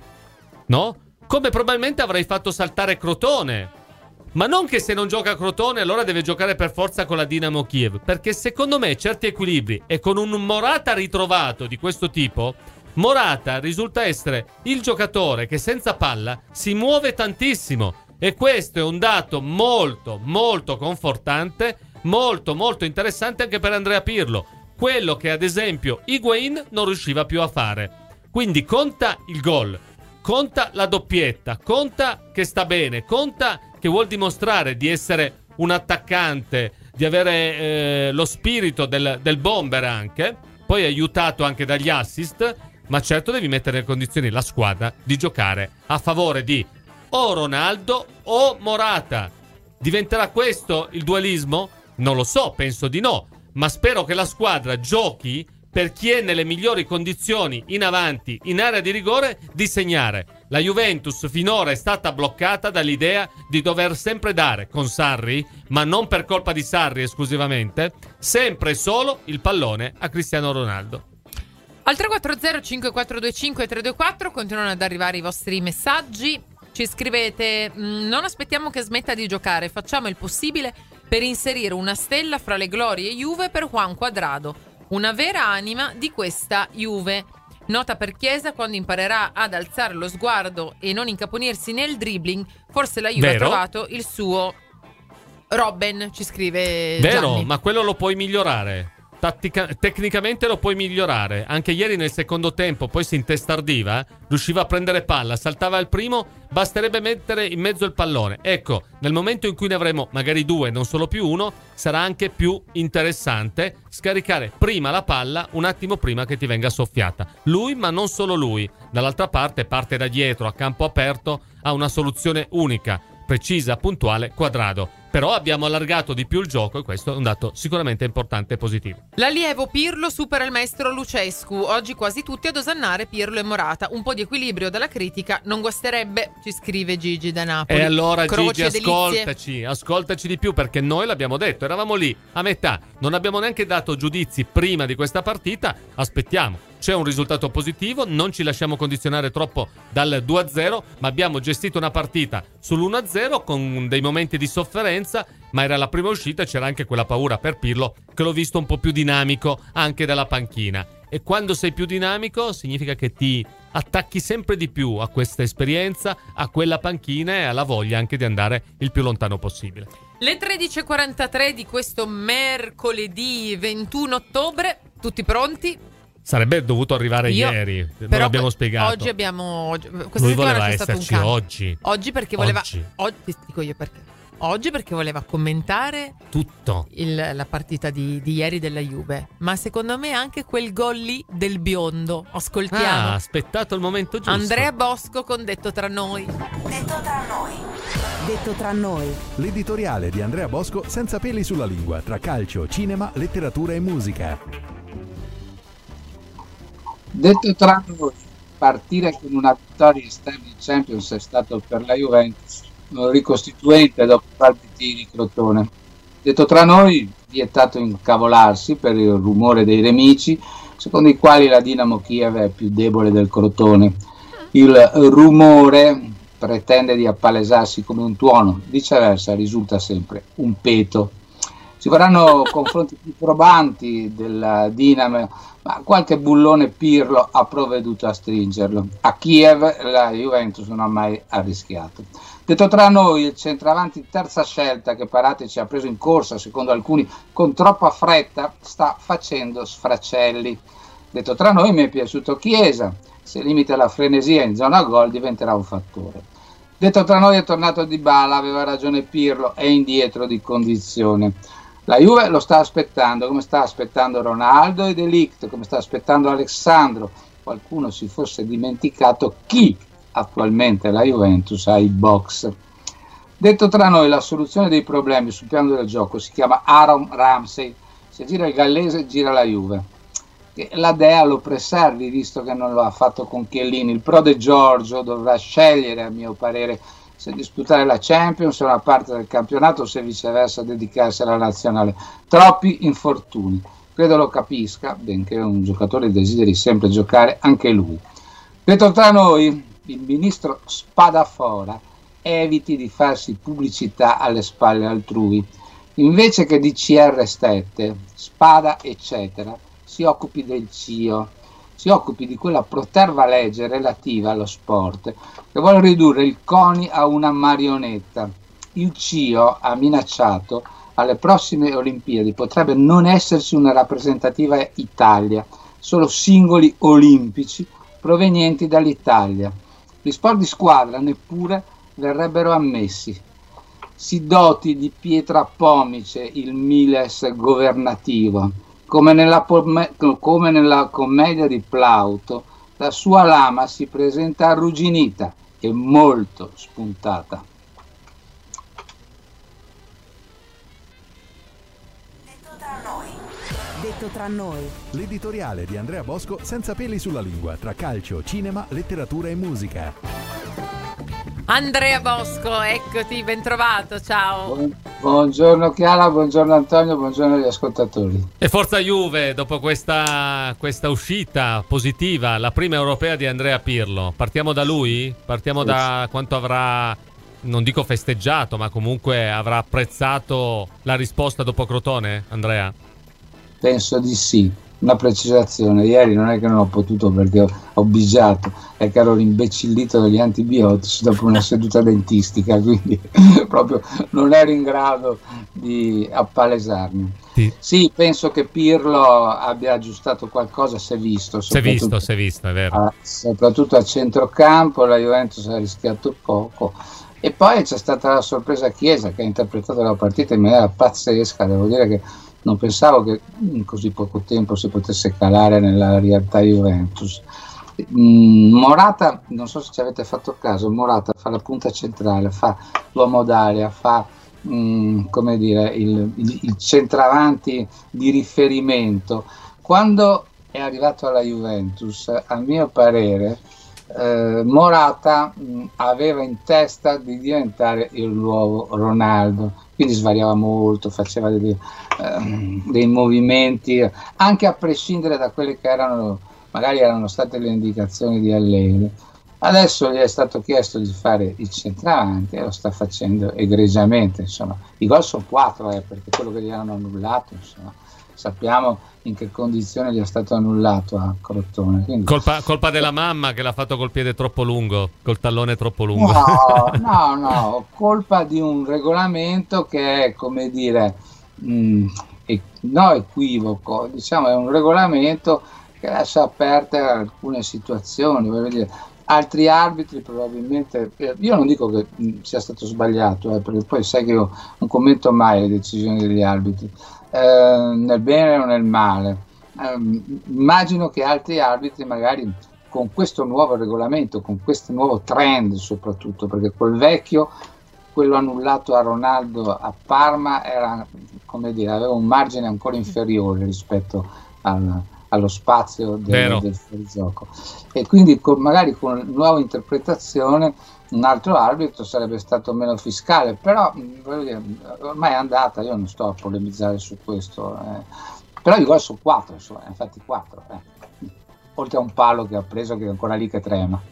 no? Come probabilmente avrei fatto saltare Crotone, ma non che se non gioca Crotone allora deve giocare per forza con la Dinamo Kiev, perché secondo me certi equilibri, e con un Morata ritrovato di questo tipo, Morata risulta essere il giocatore che senza palla si muove tantissimo, e questo è un dato molto molto confortante, molto molto interessante anche per Andrea Pirlo, quello che ad esempio Higuain non riusciva più a fare. Quindi conta il gol, conta la doppietta, conta che sta bene, conta che vuol dimostrare di essere un attaccante, di avere eh, lo spirito del, del bomber anche, poi aiutato anche dagli assist, ma certo devi mettere in condizioni la squadra di giocare a favore di o Ronaldo o Morata. Diventerà questo il dualismo? Non lo so, penso di no, ma spero che la squadra giochi per chi è nelle migliori condizioni in avanti, in area di rigore, di segnare. La Juventus finora è stata bloccata dall'idea di dover sempre dare con Sarri, ma non per colpa di Sarri esclusivamente, sempre e solo il pallone a Cristiano Ronaldo. Al tre quattro zero cinque quattro due cinque tre due quattro continuano ad arrivare i vostri messaggi. Ci scrivete: non aspettiamo che smetta di giocare, facciamo il possibile per inserire una stella fra le glorie Juve per Juan Cuadrado, una vera anima di questa Juve. Nota per Chiesa: quando imparerà ad alzare lo sguardo e non incaponirsi nel dribbling, forse la Juve Vero? ha trovato il suo Robben, ci scrive Vero, Gianni. ma quello lo puoi migliorare. Tattica- tecnicamente lo puoi migliorare. Anche ieri nel secondo tempo poi si intestardiva, riusciva a prendere palla, saltava al primo, basterebbe mettere in mezzo il pallone. Ecco, nel momento in cui ne avremo magari due, non solo più uno, sarà anche più interessante scaricare prima la palla un attimo prima che ti venga soffiata. Lui, ma non solo lui, dall'altra parte parte da dietro a campo aperto, ha una soluzione unica, precisa, puntuale, Cuadrado. Però abbiamo allargato di più il gioco e questo è un dato sicuramente importante e positivo. L'allievo Pirlo supera il maestro Lucescu. Oggi quasi tutti ad osannare Pirlo e Morata. Un po' di equilibrio dalla critica non guasterebbe, ci scrive Gigi da Napoli. E allora Croce Gigi, e ascoltaci, ascoltaci di più, perché noi l'abbiamo detto, eravamo lì a metà, non abbiamo neanche dato giudizi prima di questa partita, aspettiamo. C'è un risultato positivo, non ci lasciamo condizionare troppo dal due a zero, ma abbiamo gestito una partita sull'uno a zero con dei momenti di sofferenza, ma era la prima uscita e c'era anche quella paura per Pirlo, che l'ho visto un po' più dinamico anche dalla panchina. E quando sei più dinamico significa che ti attacchi sempre di più a questa esperienza, a quella panchina e alla voglia anche di andare il più lontano possibile. Le tredici e quarantatré di questo mercoledì ventuno ottobre, tutti pronti? Sarebbe dovuto arrivare Io, ieri, non però l'abbiamo spiegato. Oggi abbiamo oggi, questa Lui settimana voleva c'è stato un esserci cambio. oggi. Oggi perché voleva Oggi. oggi, ti dico io perché. Oggi perché voleva commentare Tutto. il, la partita di, di ieri della Juve, ma secondo me anche quel gol lì del biondo. Ascoltiamo. Ah, aspettato il momento giusto. Andrea Bosco con Detto tra noi. Detto tra noi. Detto tra noi. L'editoriale di Andrea Bosco senza peli sulla lingua, tra calcio, cinema, letteratura e musica. Detto tra noi, partire con una vittoria esterna in Champions è stato per la Juventus un ricostituente dopo tanti tiri Crotone. Detto tra noi, vietato incavolarsi per il rumore dei nemici, secondo i quali la Dinamo Kiev è più debole del Crotone. Il rumore pretende di appalesarsi come un tuono, viceversa risulta sempre un peto. Ci vorranno confronti più probanti del Dinamo, ma qualche bullone Pirlo ha provveduto a stringerlo. A Kiev la Juventus non ha mai arrischiato. Detto tra noi, il centravanti terza scelta che Paratici ci ha preso in corsa, secondo alcuni con troppa fretta, sta facendo sfracelli. Detto tra noi, mi è piaciuto Chiesa, se limita la frenesia in zona gol diventerà un fattore. Detto tra noi, è tornato Dybala, aveva ragione Pirlo, è indietro di condizione. La Juve lo sta aspettando, come sta aspettando Ronaldo e De Ligt, come sta aspettando Alessandro. Qualcuno si fosse dimenticato chi attualmente la Juventus ha i box. Detto tra noi, la soluzione dei problemi sul piano del gioco si chiama Aaron Ramsey. Se gira il gallese, gira la Juve. Che la Dea lo preservi, visto che non lo ha fatto con Chiellini. Il pro de Giorgio dovrà scegliere, a mio parere, se disputare la Champions o una parte del campionato, o se viceversa dedicarsi alla nazionale. Troppi infortuni. Credo lo capisca, benché un giocatore desideri sempre giocare anche lui. Detto tra noi, il ministro Spadafora eviti di farsi pubblicità alle spalle altrui. Invece che di C R sette, Spada eccetera, si occupi del C I O, si occupi di quella proterva legge relativa allo sport che vuole ridurre il CONI a una marionetta. Il C I O ha minacciato alle prossime Olimpiadi potrebbe non esserci una rappresentativa Italia, solo singoli olimpici provenienti dall'Italia. Gli sport di squadra neppure verrebbero ammessi. Si doti di pietra pomice il Miles governativo, come nella, come nella commedia di Plauto, la sua lama si presenta arrugginita e molto spuntata. Detto tra noi. Detto tra noi. L'editoriale di Andrea Bosco senza peli sulla lingua, tra calcio, cinema, letteratura e musica. Andrea Bosco, eccoti, ben trovato, ciao. Buon, buongiorno Chiara, buongiorno Antonio, buongiorno agli ascoltatori. E forza Juve, dopo questa, questa uscita positiva, la prima europea di Andrea Pirlo. Partiamo da lui? Partiamo sì. Da quanto avrà, non dico festeggiato, ma comunque avrà apprezzato la risposta dopo Crotone, Andrea? Penso di sì. Una precisazione, ieri non è che non ho potuto perché ho, ho bigiato, è che ero rimbecillito dagli antibiotici dopo una seduta dentistica, quindi proprio non ero in grado di appalesarmi. Sì, sì, penso che Pirlo abbia aggiustato qualcosa, si è visto. Si è visto, si è visto, è vero. A, soprattutto a centrocampo, la Juventus ha rischiato poco. E poi c'è stata la sorpresa Chiesa che ha interpretato la partita in maniera pazzesca, devo dire che non pensavo che in così poco tempo si potesse calare nella realtà Juventus. Morata, non so se ci avete fatto caso, Morata fa la punta centrale, fa l'uomo d'area, fa mh, come dire, il, il, il centravanti di riferimento. Quando è arrivato alla Juventus, a mio parere, eh, Morata mh, aveva in testa di diventare il nuovo Ronaldo, quindi svariava molto, faceva dei, eh, dei movimenti, anche a prescindere da quelle che erano, magari erano state le indicazioni di Allegri. Adesso gli è stato chiesto di fare il centravanti e lo sta facendo egregiamente, insomma. I gol sono quattro, eh, perché quello che gli hanno annullato, insomma, sappiamo in che condizione gli è stato annullato a Crotone. Quindi... Colpa, colpa della mamma che l'ha fatto col piede troppo lungo, col tallone troppo lungo. No, no, no, colpa di un regolamento che è, come dire, mh, e, no equivoco, diciamo è un regolamento che lascia aperte alcune situazioni, voglio dire. Altri arbitri probabilmente, io non dico che mh, sia stato sbagliato, eh, perché poi sai che io non commento mai le decisioni degli arbitri, eh, nel bene o nel male. Eh, immagino che altri arbitri magari con questo nuovo regolamento, con questo nuovo trend soprattutto, perché quel vecchio, quello annullato a Ronaldo a Parma, era, come dire, aveva un margine ancora inferiore rispetto al allo spazio del, del fuorigioco, e quindi con, magari con nuova interpretazione un altro arbitro sarebbe stato meno fiscale, però voglio dire, ormai è andata, io non sto a polemizzare su questo, eh. Però i gol sono quattro, insomma, infatti quattro, eh. Oltre a un palo che ha preso che è ancora lì che trema.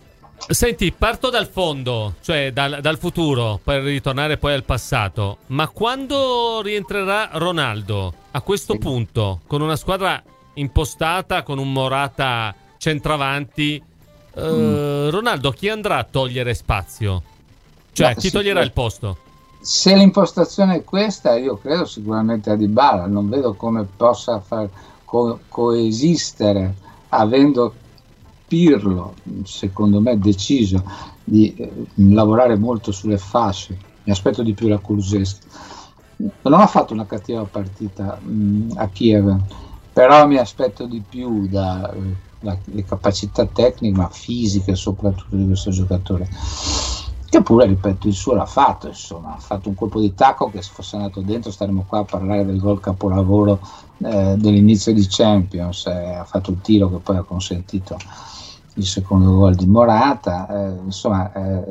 Senti, parto dal fondo, cioè dal, dal futuro, per ritornare poi al passato. Ma quando rientrerà Ronaldo? A questo punto, con una squadra impostata, con un Morata centravanti, eh, mm. Ronaldo chi andrà a togliere spazio? Cioè, Beh, chi toglierà il posto? Se l'impostazione è questa, io credo sicuramente a Dybala. Non vedo come possa far co- coesistere, avendo Pirlo, secondo me, deciso di eh, lavorare molto sulle fasce. Mi aspetto di più la Kulusevski. Non ha fatto una cattiva partita mh, a Kiev, però mi aspetto di più dalle capacità tecniche, ma fisiche soprattutto di questo giocatore, che pure, ripeto, il suo l'ha fatto, insomma, ha fatto un colpo di tacco che se fosse andato dentro staremmo qua a parlare del gol capolavoro eh, dell'inizio di Champions. Eh, ha fatto il tiro che poi ha consentito il secondo gol di Morata, eh, insomma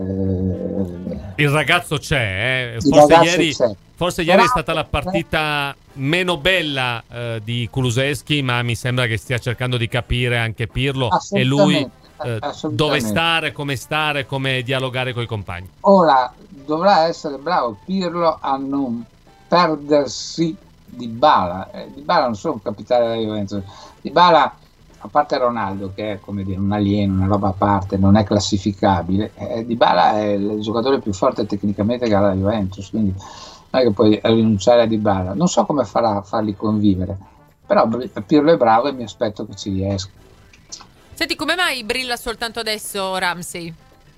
eh, il ragazzo c'è, eh. forse ieri, c'è. Forse ieri è stata la partita meno bella eh, di Kulusevski, ma mi sembra che stia cercando di capire anche Pirlo e lui eh, dove stare, come stare, come dialogare con i compagni. Ora dovrà essere bravo Pirlo a non perdersi Dybala. eh, Dybala non solo un capitale della Juventus, Dybala, a parte Ronaldo che è, come dire, un alieno, una roba a parte, non è classificabile, eh, Dybala è il giocatore più forte tecnicamente che ha la Juventus, quindi non è che puoi rinunciare a Dybala. Non so come farà a farli convivere, però Pirlo è bravo e mi aspetto che ci riesca. Senti, come mai brilla soltanto adesso Ramsey?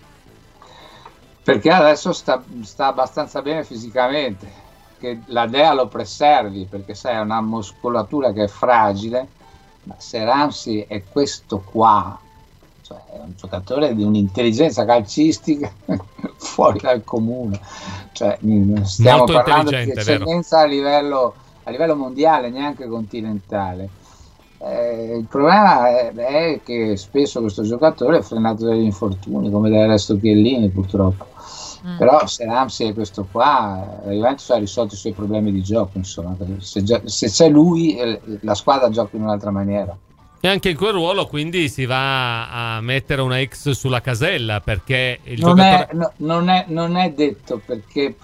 Perché adesso sta, sta abbastanza bene fisicamente, che la Dea lo preservi, perché sai, è una muscolatura che è fragile, ma se Ramsey è questo qua, cioè è un giocatore di un'intelligenza calcistica fuori dal comune, cioè stiamo molto parlando di intelligente, eccellenza a livello, a livello mondiale, neanche continentale. Eh, il problema è, è che spesso questo giocatore è frenato dagli infortuni, come del resto Chiellini purtroppo. Mm. Però se Ramsey è questo qua, la Juventus ha risolto i suoi problemi di gioco, insomma. Se, se c'è lui, la squadra gioca in un'altra maniera. E anche in quel ruolo quindi si va a mettere una X sulla casella, perché il non, giocatore... è, no, non, è, non è detto, perché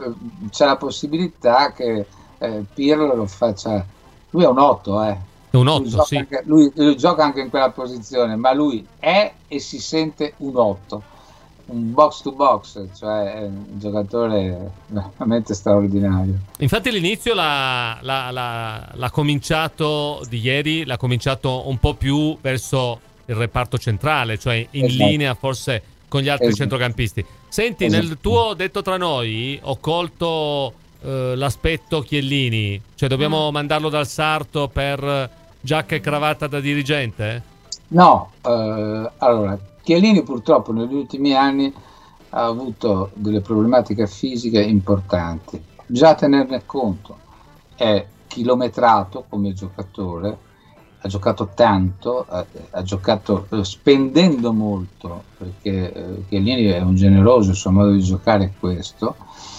c'è la possibilità che eh, Pirlo lo faccia. Lui è un otto, eh. È un otto, lui sì. Anche, lui, lui gioca anche in quella posizione, ma lui è e si sente un otto, un box to box, cioè è un giocatore veramente straordinario. Infatti l'inizio l'ha, l'ha, l'ha, l'ha cominciato di ieri, l'ha cominciato un po' più verso il reparto centrale, cioè in esatto. linea forse con gli altri esatto. centrocampisti. Senti, esatto. nel tuo detto tra noi ho colto eh, l'aspetto Chiellini, cioè dobbiamo mm. mandarlo dal sarto per giacca e cravatta da dirigente? No, eh, allora Chiellini purtroppo negli ultimi anni ha avuto delle problematiche fisiche importanti, bisogna tenerne conto, è chilometrato come giocatore, ha giocato tanto, ha, ha giocato eh, spendendo molto, perché eh, Chiellini è un generoso, il suo modo di giocare è questo,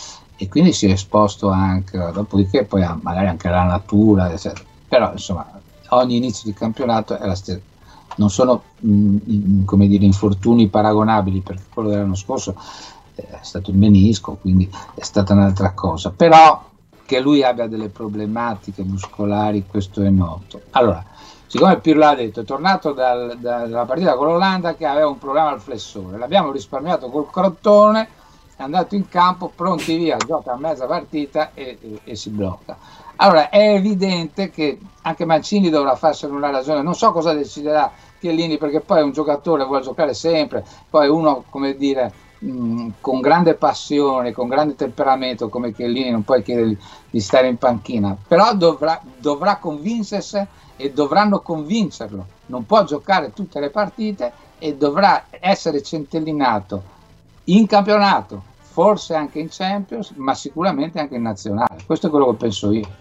e quindi si è esposto anche, dopodiché poi ha magari anche la natura, eccetera. Però insomma ogni inizio di campionato è la stessa. Non sono mh, come dire infortuni paragonabili, perché quello dell'anno scorso è stato il menisco, quindi è stata un'altra cosa, però che lui abbia delle problematiche muscolari questo è noto. Allora, siccome Pirlo ha detto è tornato dal, da, dalla partita con l'Olanda che aveva un problema al flessore, l'abbiamo risparmiato col Crotone, è andato in campo, pronti via, gioca a mezza partita e, e, e si blocca. Allora è evidente che anche Mancini dovrà farsene una ragione, non so cosa deciderà Chiellini, perché poi è un giocatore, vuole giocare sempre, poi uno, come dire, mh, con grande passione, con grande temperamento come Chiellini non puoi chiedergli di stare in panchina, però dovrà, dovrà convincersi e dovranno convincerlo, non può giocare tutte le partite e dovrà essere centellinato in campionato, forse anche in Champions, ma sicuramente anche in nazionale. Questo è quello che penso io.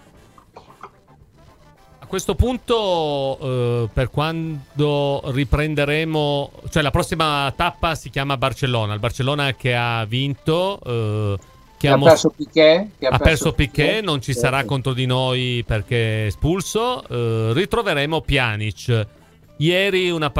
A questo punto, eh, per quando riprenderemo, cioè la prossima tappa si chiama Barcellona, il Barcellona che ha vinto, eh, che, che ha, ha perso Piqué, che ha, ha perso Piqué, Piqué, non ci sarà contro di noi perché è espulso, eh, ritroveremo Pjanic. Ieri una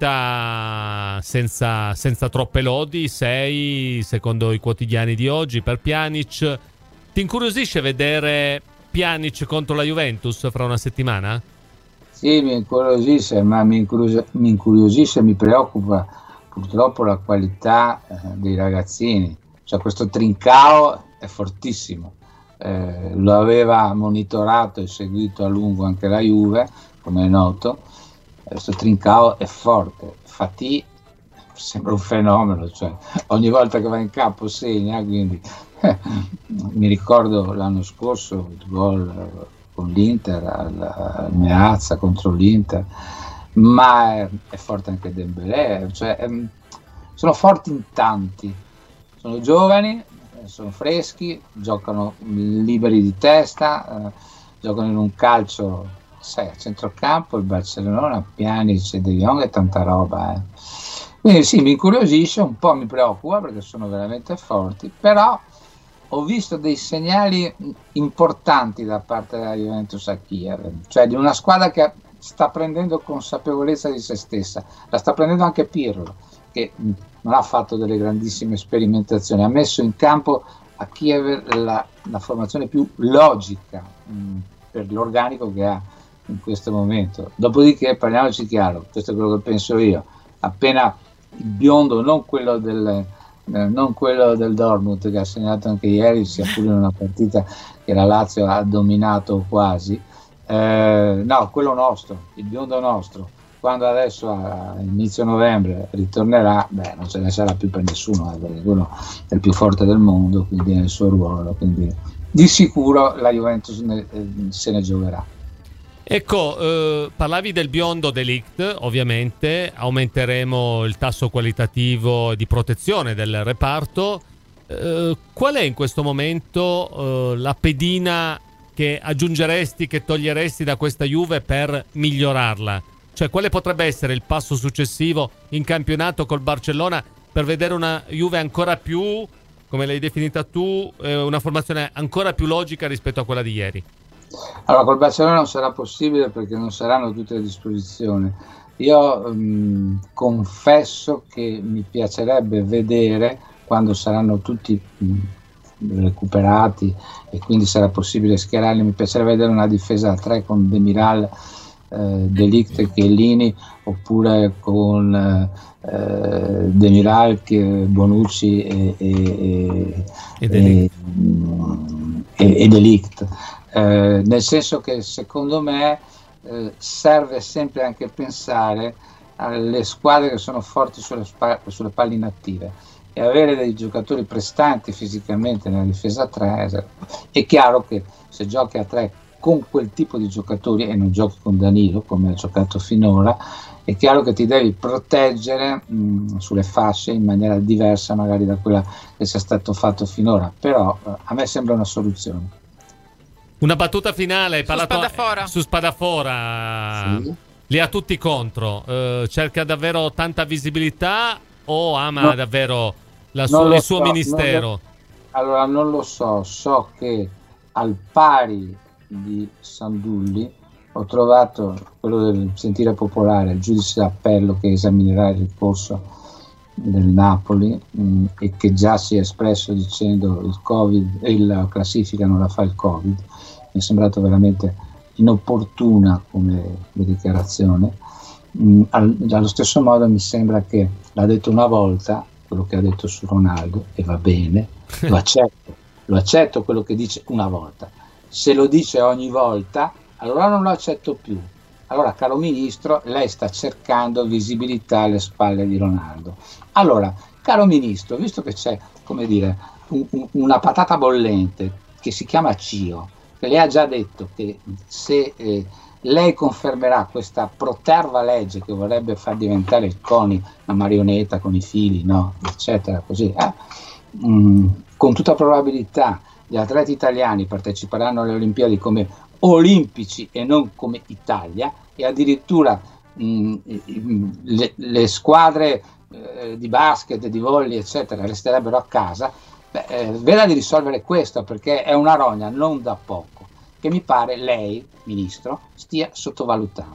partita senza, senza troppe lodi, sei secondo i quotidiani di oggi per Pjanic. Ti incuriosisce vedere Pjanic contro la Juventus fra una settimana? Sì, mi incuriosisce, ma mi incurios- mi incuriosisce, mi preoccupa purtroppo la qualità eh, dei ragazzini. Cioè, questo Trincao è fortissimo, eh, lo aveva monitorato e seguito a lungo anche la Juve, come è noto. Questo Trincao è forte, Fati sembra un fenomeno, cioè, ogni volta che va in campo segna, quindi eh, mi ricordo l'anno scorso il gol con l'Inter al, al Meazza contro l'Inter, ma è, è forte anche Dembélé, cioè, è, sono forti in tanti, sono giovani, sono freschi, giocano liberi di testa, eh, giocano in un calcio, sai, a centrocampo il Barcellona, Pjanic e De Jong e tanta roba, eh. Quindi sì, mi incuriosisce, un po' mi preoccupa perché sono veramente forti, però ho visto dei segnali importanti da parte della Juventus a Kiev, cioè di una squadra che sta prendendo consapevolezza di se stessa, la sta prendendo anche Pirlo, che non ha fatto delle grandissime sperimentazioni, ha messo in campo a Kiev la, la formazione più logica mh, per l'organico che ha in questo momento. Dopodiché, parliamoci chiaro, questo è quello che penso io, appena il biondo, non quello del, eh, non quello del Dortmund che ha segnato anche ieri, sia pure in una partita che la Lazio ha dominato quasi, eh, no, quello nostro, il biondo nostro, quando adesso a inizio novembre ritornerà, beh, non ce ne sarà più per nessuno, eh, perché quello è il più forte del mondo, quindi è il suo ruolo, quindi di sicuro la Juventus ne, eh, se ne giocherà. Ecco, eh, parlavi del biondo De Ligt, ovviamente aumenteremo il tasso qualitativo di protezione del reparto. Eh, qual è in questo momento eh, la pedina che aggiungeresti, che toglieresti da questa Juve per migliorarla? Cioè, quale potrebbe essere il passo successivo in campionato col Barcellona per vedere una Juve ancora più, come l'hai definita tu, eh, una formazione ancora più logica rispetto a quella di ieri? Allora, col Barcellona non sarà possibile perché non saranno tutte a disposizione. Io mh, confesso che mi piacerebbe vedere, quando saranno tutti mh, recuperati e quindi sarà possibile schierarli, mi piacerebbe vedere una difesa a tre con Demiral, eh, De Ligt e Chiellini, oppure con eh, Demiral, Bonucci e, e, e, e, e, e De Ligt. Eh, nel senso che secondo me eh, serve sempre anche pensare alle squadre che sono forti sulle, spa- sulle palle inattive e avere dei giocatori prestanti fisicamente nella difesa a tre. È chiaro che se giochi a tre con quel tipo di giocatori e non giochi con Danilo come ha giocato finora, è chiaro che ti devi proteggere mh, sulle fasce in maniera diversa magari da quella che sia stato fatto finora, però eh, a me sembra una soluzione. Una battuta finale, Su parlato Spadafora. su Spadafora, Sì. Li ha tutti contro, eh, cerca davvero tanta visibilità o ama No, davvero la non sua- lo il suo so, ministero? non lo- allora non lo so, so che al pari di Sandulli ho trovato quello del sentire popolare, il giudice d'appello che esaminerà il ricorso del Napoli mh, e che già si è espresso dicendo il Covid e la classifica non la fa il Covid. Mi è sembrato veramente inopportuna come dichiarazione. Mh, al, allo stesso modo mi sembra che l'ha detto una volta quello che ha detto su Ronaldo e va bene, lo accetto, lo accetto quello che dice una volta. Se lo dice ogni volta, allora non lo accetto più. Allora, caro ministro, lei sta cercando visibilità alle spalle di Ronaldo. Allora, caro ministro, visto che c'è, come dire, un, un, una patata bollente che si chiama Cio, che le ha già detto che se eh, lei confermerà questa proterva legge che vorrebbe far diventare il CONI una marionetta con i fili, no, eccetera, così, eh, mh, con tutta probabilità gli atleti italiani parteciperanno alle Olimpiadi come olimpici e non come Italia, e addirittura mh, le, le squadre eh, di basket, di volley eccetera resterebbero a casa. Beh, eh, veda di risolvere questo, perché è una rogna non da poco che mi pare lei, ministro, stia sottovalutando.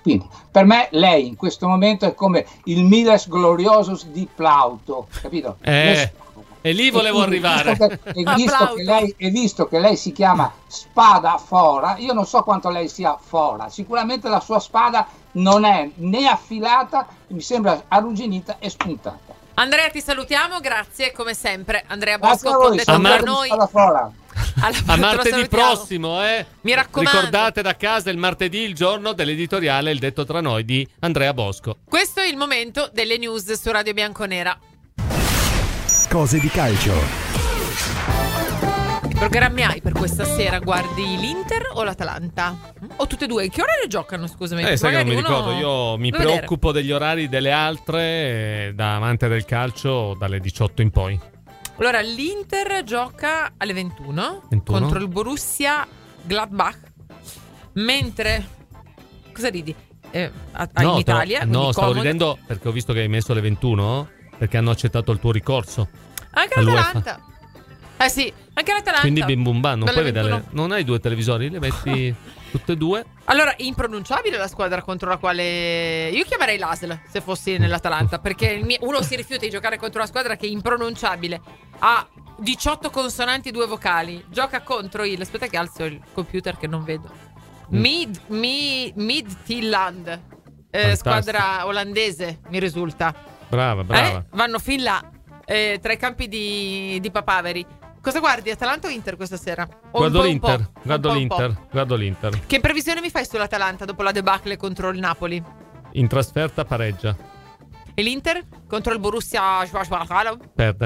Quindi per me lei in questo momento è come il Miles Gloriosus di Plauto, capito? Eh, e lì volevo e quindi, arrivare. Visto che, e, visto che lei, e visto che lei si chiama Spada Fora, io non so quanto lei sia fora, sicuramente la sua spada non è né affilata, mi sembra arrugginita e spuntata. Andrea, ti salutiamo, grazie come sempre. Andrea Grazie Bosco a voi, con Detto sono tra Mar- noi. Spada Fora. Alla- A te lo martedì salutiamo. prossimo, eh. Mi raccomando. Ricordate da casa il martedì, il giorno dell'editoriale Il Detto tra noi di Andrea Bosco. Questo è il momento delle news su Radio Bianconera. Cose di calcio. Che programmi hai per questa sera? Guardi l'Inter o l'Atalanta? O tutte e due? Che orario giocano, scusami? Eh, sai che non mi Magari uno- ricordo, io mi Devo vedere. preoccupo degli orari delle altre, eh, da amante del calcio, dalle diciotto in poi. Allora, l'Inter gioca alle ventuno, ventuno contro il Borussia Gladbach. Mentre... Cosa ridi? Eh, a- a- No, in te- Italia? no, quindi stavo comodo. ridendo perché ho visto che hai messo le ventuno, perché hanno accettato il tuo ricorso. Anche all'UEFA. l'Atalanta. Eh sì, anche l'Atalanta. Quindi bim bum bam, non Dalle puoi vedere, ventuno. non hai due televisori, le metti tutte e due. Allora, impronunciabile la squadra contro la quale io chiamerei l'A S L se fossi nell'Atalanta, perché il mio- uno si rifiuta di giocare contro una squadra che è impronunciabile, ha diciotto consonanti e due vocali, gioca contro il, aspetta che alzo il computer che non vedo, Mid, mi, Midtjylland, eh, Fantastico. squadra olandese mi risulta. Brava, brava. Eh, vanno fin là, eh, tra i campi di, di Papaveri. Cosa guardi, Atalanta o Inter questa sera? O un Guardo po', un l'Inter, po', un guardo po', un l'Inter, po'. guardo l'Inter. Che previsione mi fai sull'Atalanta dopo la debacle contro il Napoli? In trasferta pareggia, E l'Inter? Contro il Borussia perde.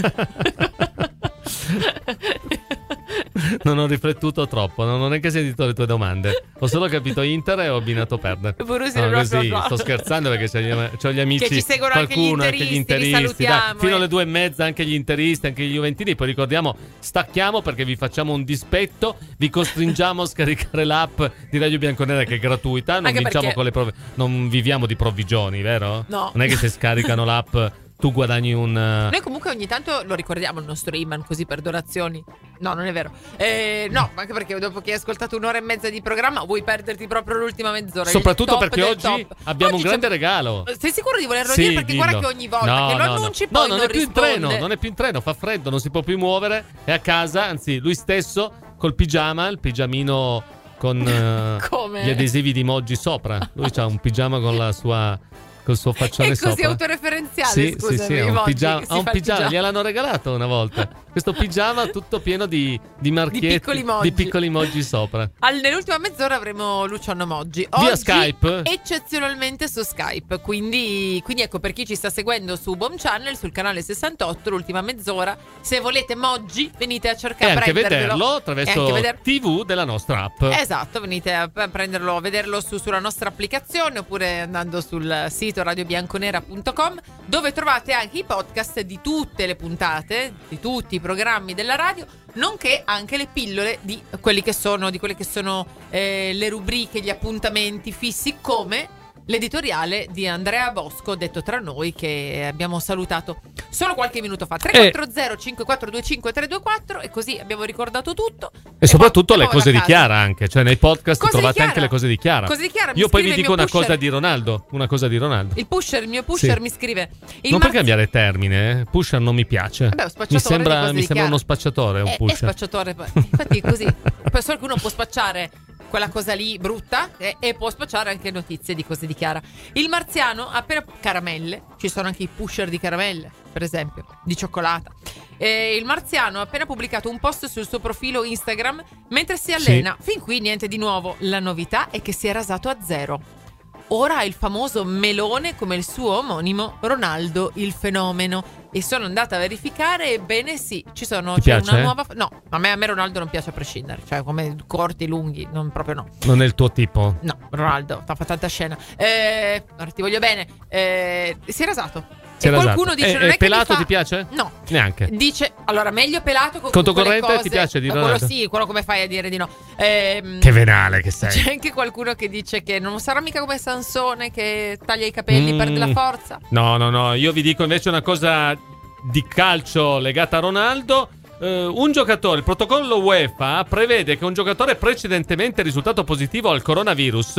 Non ho riflettuto troppo, non ho neanche sentito le tue domande. Ho solo capito Inter e ho abbinato perde. Borussia No, così, bla bla bla. sto scherzando perché c'ho gli, c'ho gli amici, Che ci seguono anche gli qualcuno, anche gli interisti, li interisti. Dai, salutiamo, fino eh. alle due e mezza anche gli interisti, anche gli juventini. Poi ricordiamo, stacchiamo perché vi facciamo un dispetto. Vi costringiamo a scaricare l'app di Radio Bianconera che è gratuita. Non Anche vinciamo perché- con le prove, non viviamo di provvigioni, vero? No. Non è che se scaricano l'app tu guadagni un... eh, Noi comunque ogni tanto lo ricordiamo il nostro Iman così per donazioni. No, non è vero. Eh, no, anche perché dopo che hai ascoltato un'ora e mezza di programma vuoi perderti proprio l'ultima mezz'ora. il Soprattutto top perché del oggi top. abbiamo Oggi un grande c'è- regalo. Sei sicuro di volerlo Sì, dire? Perché dillo. guarda che ogni volta No, che lo no, no. annunci No, poi non non è più in risponde. treno, non è più in treno, fa freddo, non si può più muovere, è a casa, anzi lui stesso col pigiama, il pigiamino con eh, Come? gli adesivi di Moggi sopra. Lui ha un pigiama con la sua col suo faccione È così sopra. autoreferenziale, Sì, scusami, sì, sì, ha un Moggi, pigiama, che si ha un fa il pigiama, pigiama. gliel'hanno regalato una volta. Questo pigiama tutto pieno di, di marchietti, Di piccoli Moggi. di piccoli Moggi sopra. Al- nell'ultima mezz'ora avremo Luciano Moggi. Via Oggi, Skype? eccezionalmente su Skype. Quindi, quindi ecco, per chi ci sta seguendo su Boom Channel, sul canale sessantotto, l'ultima mezz'ora. Se volete Moggi, venite a E cercare anche prendervelo. vederlo E attraverso anche veder- tivù della nostra app. Esatto, venite a a prenderlo, a vederlo su- sulla nostra applicazione oppure andando sul sito radio bianconera punto com, dove trovate anche i podcast di tutte le puntate, di tutti i programmi della radio, nonché anche le pillole di quelli che sono, di quelle che sono eh, le rubriche, gli appuntamenti fissi, come l'editoriale di Andrea Bosco, detto tra noi, che abbiamo salutato solo qualche minuto fa. tre quattro zero cinque quattro due cinque tre due quattro, e così abbiamo ricordato tutto. E soprattutto poi- le e poi cose va a di casa. Chiara anche, cioè nei podcast Cose di trovate Chiara. anche le cose di Chiara. Cose di Chiara, mi Io poi scrive vi il dico mio una cosa pusher. di Ronaldo, una cosa di Ronaldo. Il pusher, il mio pusher Sì. mi scrive. Il Non per marzi- cambiare termine, eh. Pusher non mi piace. Vabbè, un spacciatore mi di sembra, cose mi di sembra Chiara. uno spacciatore, un È, è pusher. spacciatore. poi. Infatti è così. Poi solo che uno può spacciare quella cosa lì brutta e, e può spacciare anche notizie di cose di Chiara. Il marziano ha appena caramelle, ci sono anche i pusher di caramelle, per esempio, di cioccolata. E il marziano ha appena pubblicato un post sul suo profilo Instagram mentre si allena. Fin qui niente di nuovo. La novità è che si è rasato a zero. Ora ha il famoso melone come il suo omonimo Ronaldo il fenomeno. E sono andata a verificare, ebbene sì, ci sono Ti c'è piace? una nuova. No, a me, a me Ronaldo non piace a prescindere. Cioè, come corti, lunghi, non proprio no. Non è il tuo tipo. No, Ronaldo fa tanta scena. Eh, ora ti voglio bene. Eh, si è rasato. Si è e qualcuno rasato. dice: E- non e è che mi pelato fa- ti piace? No. Neanche. Dice, allora, meglio pelato con Conto con quelle corrente cose. ti piace di Ma quello Ronaldo? sì, quello come fai a dire di no? Ehm, Che venale che sei. C'è anche qualcuno che dice che non sarà mica come Sansone che taglia i capelli, Mm. perde la forza. No, no, no, io vi dico invece una cosa di calcio legata a Ronaldo. Eh, un giocatore, il protocollo UEFA prevede che un giocatore precedentemente risultato positivo al coronavirus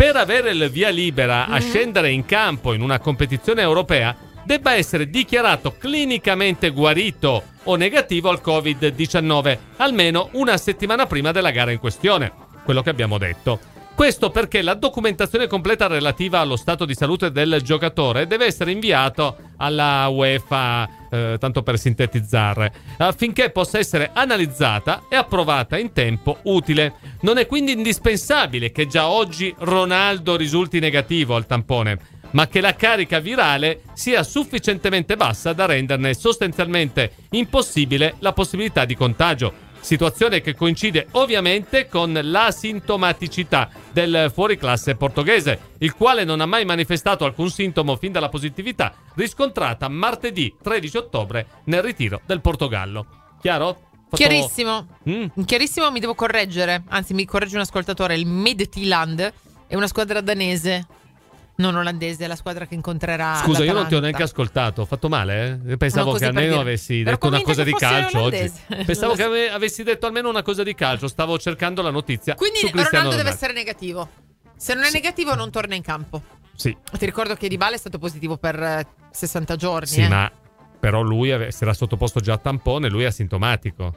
per avere il via libera a scendere in campo in una competizione europea debba essere dichiarato clinicamente guarito o negativo al covid diciannove almeno una settimana prima della gara in questione, quello che abbiamo detto. Questo perché la documentazione completa relativa allo stato di salute del giocatore deve essere inviato alla UEFA, eh, tanto per sintetizzare, affinché possa essere analizzata e approvata in tempo utile. Non è quindi indispensabile che già oggi Ronaldo risulti negativo al tampone, ma che la carica virale sia sufficientemente bassa da renderne sostanzialmente impossibile la possibilità di contagio. Situazione che coincide ovviamente con l'asintomaticità del fuoriclasse portoghese, il quale non ha mai manifestato alcun sintomo fin dalla positività riscontrata martedì tredici ottobre nel ritiro del Portogallo. Chiaro? Fatto... Chiarissimo. Mm. Chiarissimo, mi devo correggere. Anzi, mi corregge un ascoltatore. Il Midtjylland è una squadra danese, non olandese, è la squadra che incontrerà Scusa, l'Atalanta. io non ti ho neanche ascoltato, ho fatto male? Eh? Pensavo No, che così per almeno dire. avessi Ero detto una convinta cosa che di fosse calcio oggi. olandese. Pensavo Non che lo so. ave- avessi detto almeno una cosa di calcio, stavo cercando la notizia Quindi su Cristiano Ronaldo deve Ronaldo. essere negativo. Se non è negativo non torna in campo. Sì, Ti ricordo che Dybala è stato positivo per eh, sessanta giorni. sì, eh. ma però lui ave- si era sottoposto già a tampone, lui è asintomatico.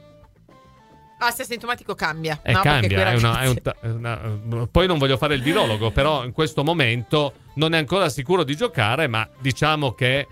Ah, se è sintomatico cambia. E no, perché cambia, qui, è una, ragazzi- è un ta- è una- poi non voglio fare il virologo, però in questo momento non è ancora sicuro di giocare, ma diciamo che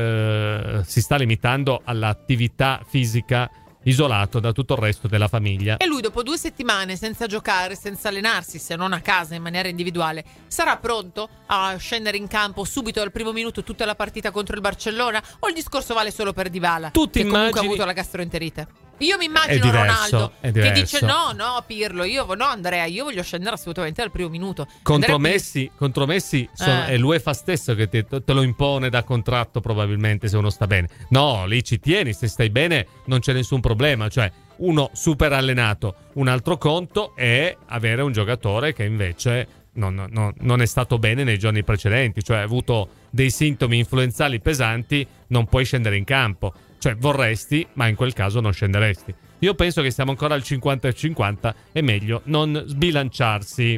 eh, si sta limitando all'attività fisica, isolato da tutto il resto della famiglia. E lui dopo due settimane senza giocare, senza allenarsi, se non a casa in maniera individuale, sarà pronto a scendere in campo subito al primo minuto tutta la partita contro il Barcellona? O il discorso vale solo per Dybala, Tu ti che comunque immagini- ha avuto la gastroenterite? Io mi È immagino diverso, Ronaldo è che diverso. dice no, no Pirlo, io no Andrea, io voglio scendere assolutamente al primo minuto. Contro Andrea Messi, contro Messi sono- Eh. è l'UEFA stesso che te, te lo impone da contratto, probabilmente, se uno sta bene. No, lì ci tieni, se stai bene non c'è nessun problema, cioè uno super allenato. Un altro conto è avere un giocatore che invece non, non- non è stato bene nei giorni precedenti, cioè ha avuto dei sintomi influenzali pesanti, non puoi scendere in campo. Cioè vorresti, ma in quel caso non scenderesti. Io penso che siamo ancora al cinquanta e cinquanta, è meglio non sbilanciarsi.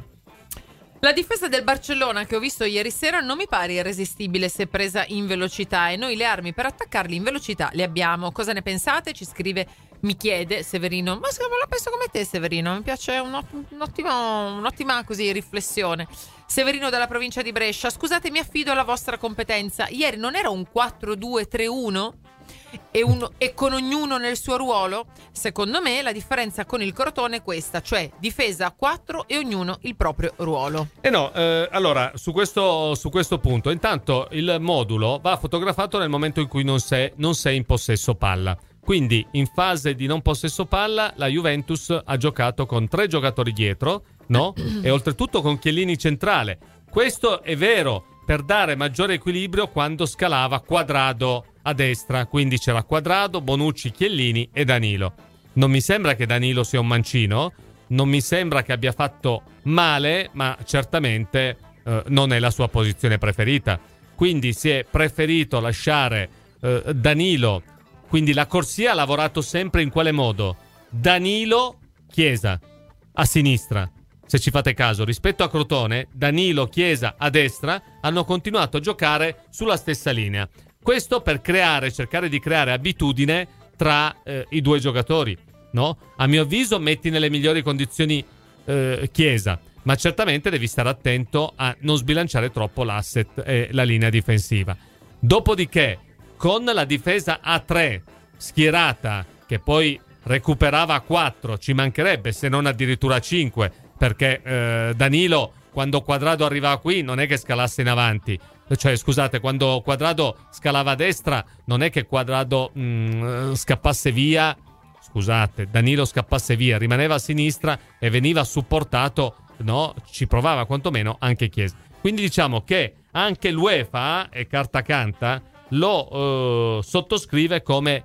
La difesa del Barcellona che ho visto ieri sera non mi pare irresistibile se presa in velocità, e noi le armi per attaccarli in velocità le abbiamo. Cosa ne pensate? Ci scrive, mi chiede Severino. Ma secondo me la penso come te, Severino, mi piace un, un ottimo, un'ottima così riflessione. Severino dalla provincia di Brescia. Scusate, mi affido alla vostra competenza. Ieri non era un quattro due tre uno? E, un, e con ognuno nel suo ruolo? Secondo me la differenza con il Crotone è questa, cioè difesa a quattro e ognuno il proprio ruolo. Eh no, eh, allora, su questo, su questo punto, intanto il modulo va fotografato nel momento in cui non sei, non sei in possesso palla. Quindi in fase di non possesso palla la Juventus ha giocato con tre giocatori dietro, no? E oltretutto con Chiellini centrale. Questo è vero per dare maggiore equilibrio quando scalava Quadrado a destra, quindi c'era Quadrado, Bonucci, Chiellini e Danilo. Non mi sembra che Danilo sia un mancino, non mi sembra che abbia fatto male, ma certamente eh, non è la sua posizione preferita. Quindi si è preferito lasciare eh, Danilo, quindi la corsia ha lavorato sempre in quale modo? Danilo, Chiesa a sinistra. Se ci fate caso, rispetto a Crotone, Danilo, Chiesa a destra hanno continuato a giocare sulla stessa linea. Questo per creare, cercare di creare abitudine tra eh, i due giocatori, no? A mio avviso metti nelle migliori condizioni eh, Chiesa, ma certamente devi stare attento a non sbilanciare troppo l'asset e la linea difensiva. Dopodiché, con la difesa a tre schierata, che poi recuperava a quattro, ci mancherebbe, se non addirittura a cinque, perché eh, Danilo, quando Quadrado arrivava qui, non è che scalasse in avanti. Cioè, scusate, quando Quadrado scalava a destra, non è che Quadrado mh, scappasse via. Scusate, Danilo scappasse via, rimaneva a sinistra e veniva supportato, no? Ci provava quantomeno anche Chiesa. Quindi diciamo che anche l'UEFA, e carta canta, lo eh, sottoscrive come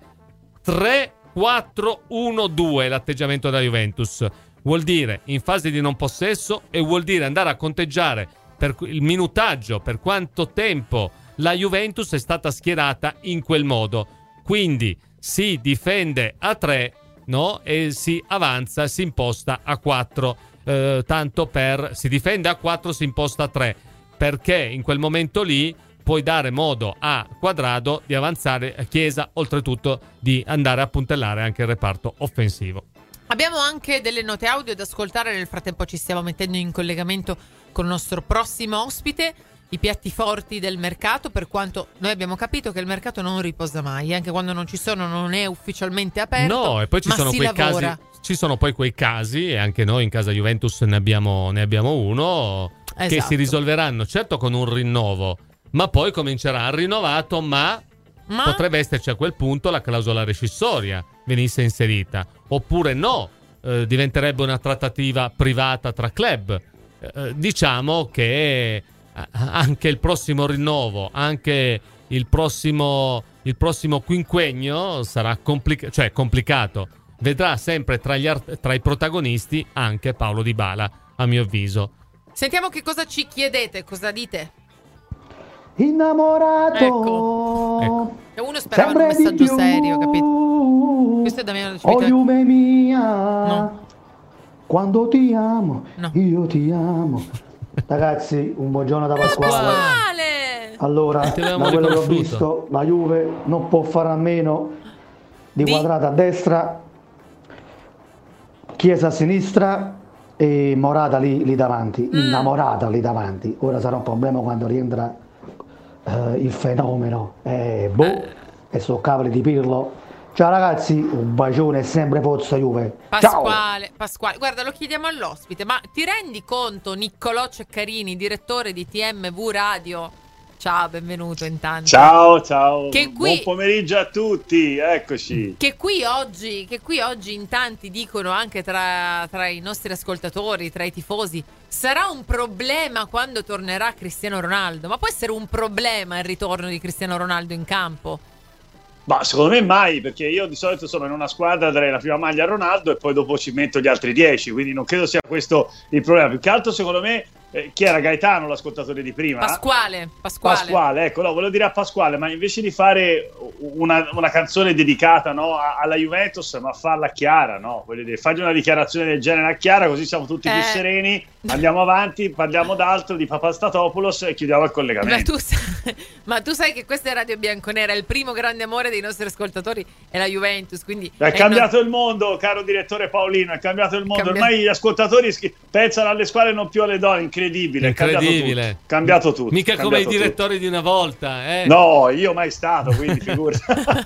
tre quattro uno due l'atteggiamento della Juventus. Vuol dire in fase di non possesso e vuol dire andare a conteggiare per il minutaggio, per quanto tempo la Juventus è stata schierata in quel modo. Quindi si difende a tre, no? E si avanza, si imposta a quattro. eh, tanto per si difende a quattro, si imposta a tre, perché in quel momento lì puoi dare modo a Quadrado di avanzare, a Chiesa oltretutto di andare a puntellare anche il reparto offensivo. Abbiamo anche delle note audio da ascoltare, nel frattempo ci stiamo mettendo in collegamento con il nostro prossimo ospite. I piatti forti del mercato, per quanto noi abbiamo capito che il mercato non riposa mai, anche quando non ci sono, non è ufficialmente aperto. No, e poi ci ma sono si quei lavora. casi, ci sono poi quei casi, e anche noi in casa Juventus ne abbiamo, ne abbiamo uno, Esatto. che si risolveranno certo con un rinnovo, ma poi comincerà il rinnovato, ma, Ma potrebbe esserci a quel punto la clausola rescissoria venisse inserita, oppure no, eh, diventerebbe una trattativa privata tra club. Eh, diciamo che anche il prossimo rinnovo, anche il prossimo, il prossimo quinquennio sarà complica- cioè complicato. Vedrà sempre tra, gli art- tra i protagonisti anche Paulo Dybala, a mio avviso. sentiamo che cosa ci chiedete, cosa dite. Innamorato. Ecco. Ecco. E uno sperava in un sempre di messaggio più. serio, capito? Questo è Damiano Oh Civita. Juve mia, No. quando ti amo, No. io ti amo. Ragazzi, un buongiorno da Pasquale. Pasquale! Allora, Ti da avevamo quello che ho riconosciuto. visto, la Juve non può fare a meno di, Di? Quadrato a destra, Chiesa a sinistra e Morata lì, lì davanti, Mm. innamorata lì davanti. Ora sarà un problema quando rientra eh, il fenomeno. Eh, boh, e so cavoli di Pirlo. Ciao ragazzi, un bacione e sempre forza Juve. Ciao! Pasquale, Pasquale, guarda, lo chiediamo all'ospite, ma ti rendi conto, Niccolò Ceccarini, direttore di T M V Radio? Ciao, benvenuto intanto. Ciao, ciao. Che qui- Buon pomeriggio a tutti, eccoci. Che qui oggi, che qui oggi in tanti dicono, anche tra, tra i nostri ascoltatori, tra i tifosi, sarà un problema quando tornerà Cristiano Ronaldo. Ma può essere un problema il ritorno di Cristiano Ronaldo in campo? Ma secondo me mai, perché io di solito sono in una squadra, darei la prima maglia a Ronaldo e poi dopo ci metto gli altri dieci, quindi non credo sia questo il problema. Più che altro secondo me, eh, chi era Gaetano, l'ascoltatore di prima? Pasquale, Pasquale. Pasquale, ecco, no, volevo dire a Pasquale, ma invece di fare una, una canzone dedicata, no, a- alla Juventus, ma farla chiara, no? Voglio dire, fagli una dichiarazione del genere a Chiara, così siamo tutti più Eh. sereni, andiamo avanti, parliamo d'altro, di Papastatopoulos e chiudiamo il Ma collegamento. tu, sai, ma tu sai che questa è Radio Bianconera, il primo grande amore dei nostri ascoltatori è la Juventus, quindi È eh, cambiato il mondo, caro direttore Paolino, è cambiato il mondo. Cambia- Ormai gli ascoltatori schi- pensano alle squadre non più alle donne, incredibile, è cambiato Incredibile. tutto. Cambiato tutto. Mica come i cambiato direttori di una volta, eh? tutto. No, io mai stato, quindi figurati.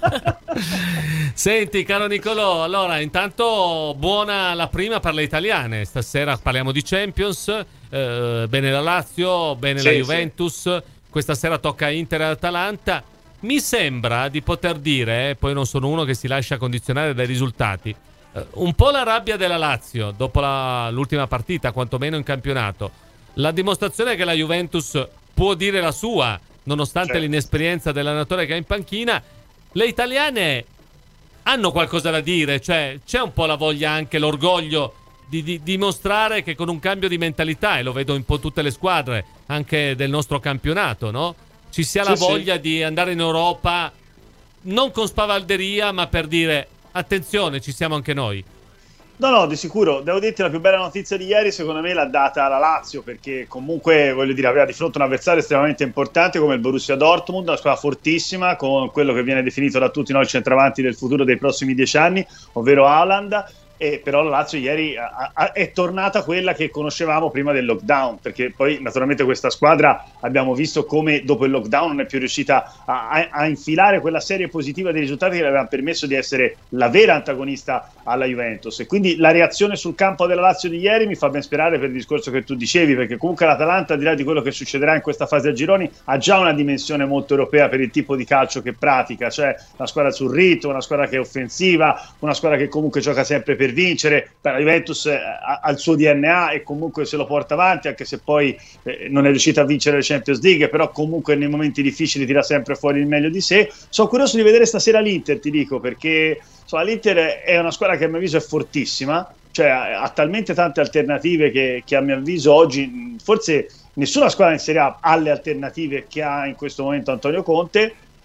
Senti, caro Nicolò, allora intanto buona la prima per le italiane. Stasera parliamo di Champions, eh, bene la Lazio, bene Sì, la sì. Juventus. Questa sera tocca Inter e Atalanta. Mi sembra di poter dire, eh, poi non sono uno che si lascia condizionare dai risultati, eh, un po' la rabbia della Lazio dopo la- l'ultima partita, quantomeno in campionato. La dimostrazione che la Juventus può dire la sua, nonostante Certo. l'inesperienza dell'allenatore che è in panchina. Le italiane hanno qualcosa da dire, cioè c'è un po' la voglia, anche l'orgoglio di, di dimostrare che con un cambio di mentalità, e lo vedo un po' tutte le squadre anche del nostro campionato, no? Ci sia la Sì, sì. voglia di andare in Europa non con spavalderia, ma per dire attenzione, ci siamo anche noi. No, no, di sicuro. Devo dirti, la più bella notizia di ieri secondo me l'ha data la Lazio, perché comunque, voglio dire, aveva di fronte un avversario estremamente importante come il Borussia Dortmund, una squadra fortissima, con quello che viene definito da tutti noi il centravanti del futuro dei prossimi dieci anni, ovvero Haaland. E però la Lazio ieri ha- ha- è tornata quella che conoscevamo prima del lockdown, perché poi naturalmente questa squadra abbiamo visto come dopo il lockdown non è più riuscita a, a- a infilare quella serie positiva dei risultati che le aveva permesso di essere la vera antagonista alla Juventus. E quindi la reazione sul campo della Lazio di ieri mi fa ben sperare per il discorso che tu dicevi, perché comunque l'Atalanta, al di là di quello che succederà in questa fase a gironi, ha già una dimensione molto europea per il tipo di calcio che pratica, cioè una squadra sul ritmo, una squadra che è offensiva, una squadra che comunque gioca sempre per vincere. Beh, la Juventus eh, ha, ha il suo D N A e comunque se lo porta avanti, anche se poi eh, non è riuscita a vincere le Champions League, però comunque nei momenti difficili tira sempre fuori il meglio di sé. Sono curioso di vedere stasera l'Inter, ti dico, perché insomma, l'Inter è una squadra che a mio avviso è fortissima, cioè ha, ha talmente tante alternative che, che a mio avviso oggi mh, forse nessuna squadra in Serie A ha le alternative che ha in questo momento Antonio Conte.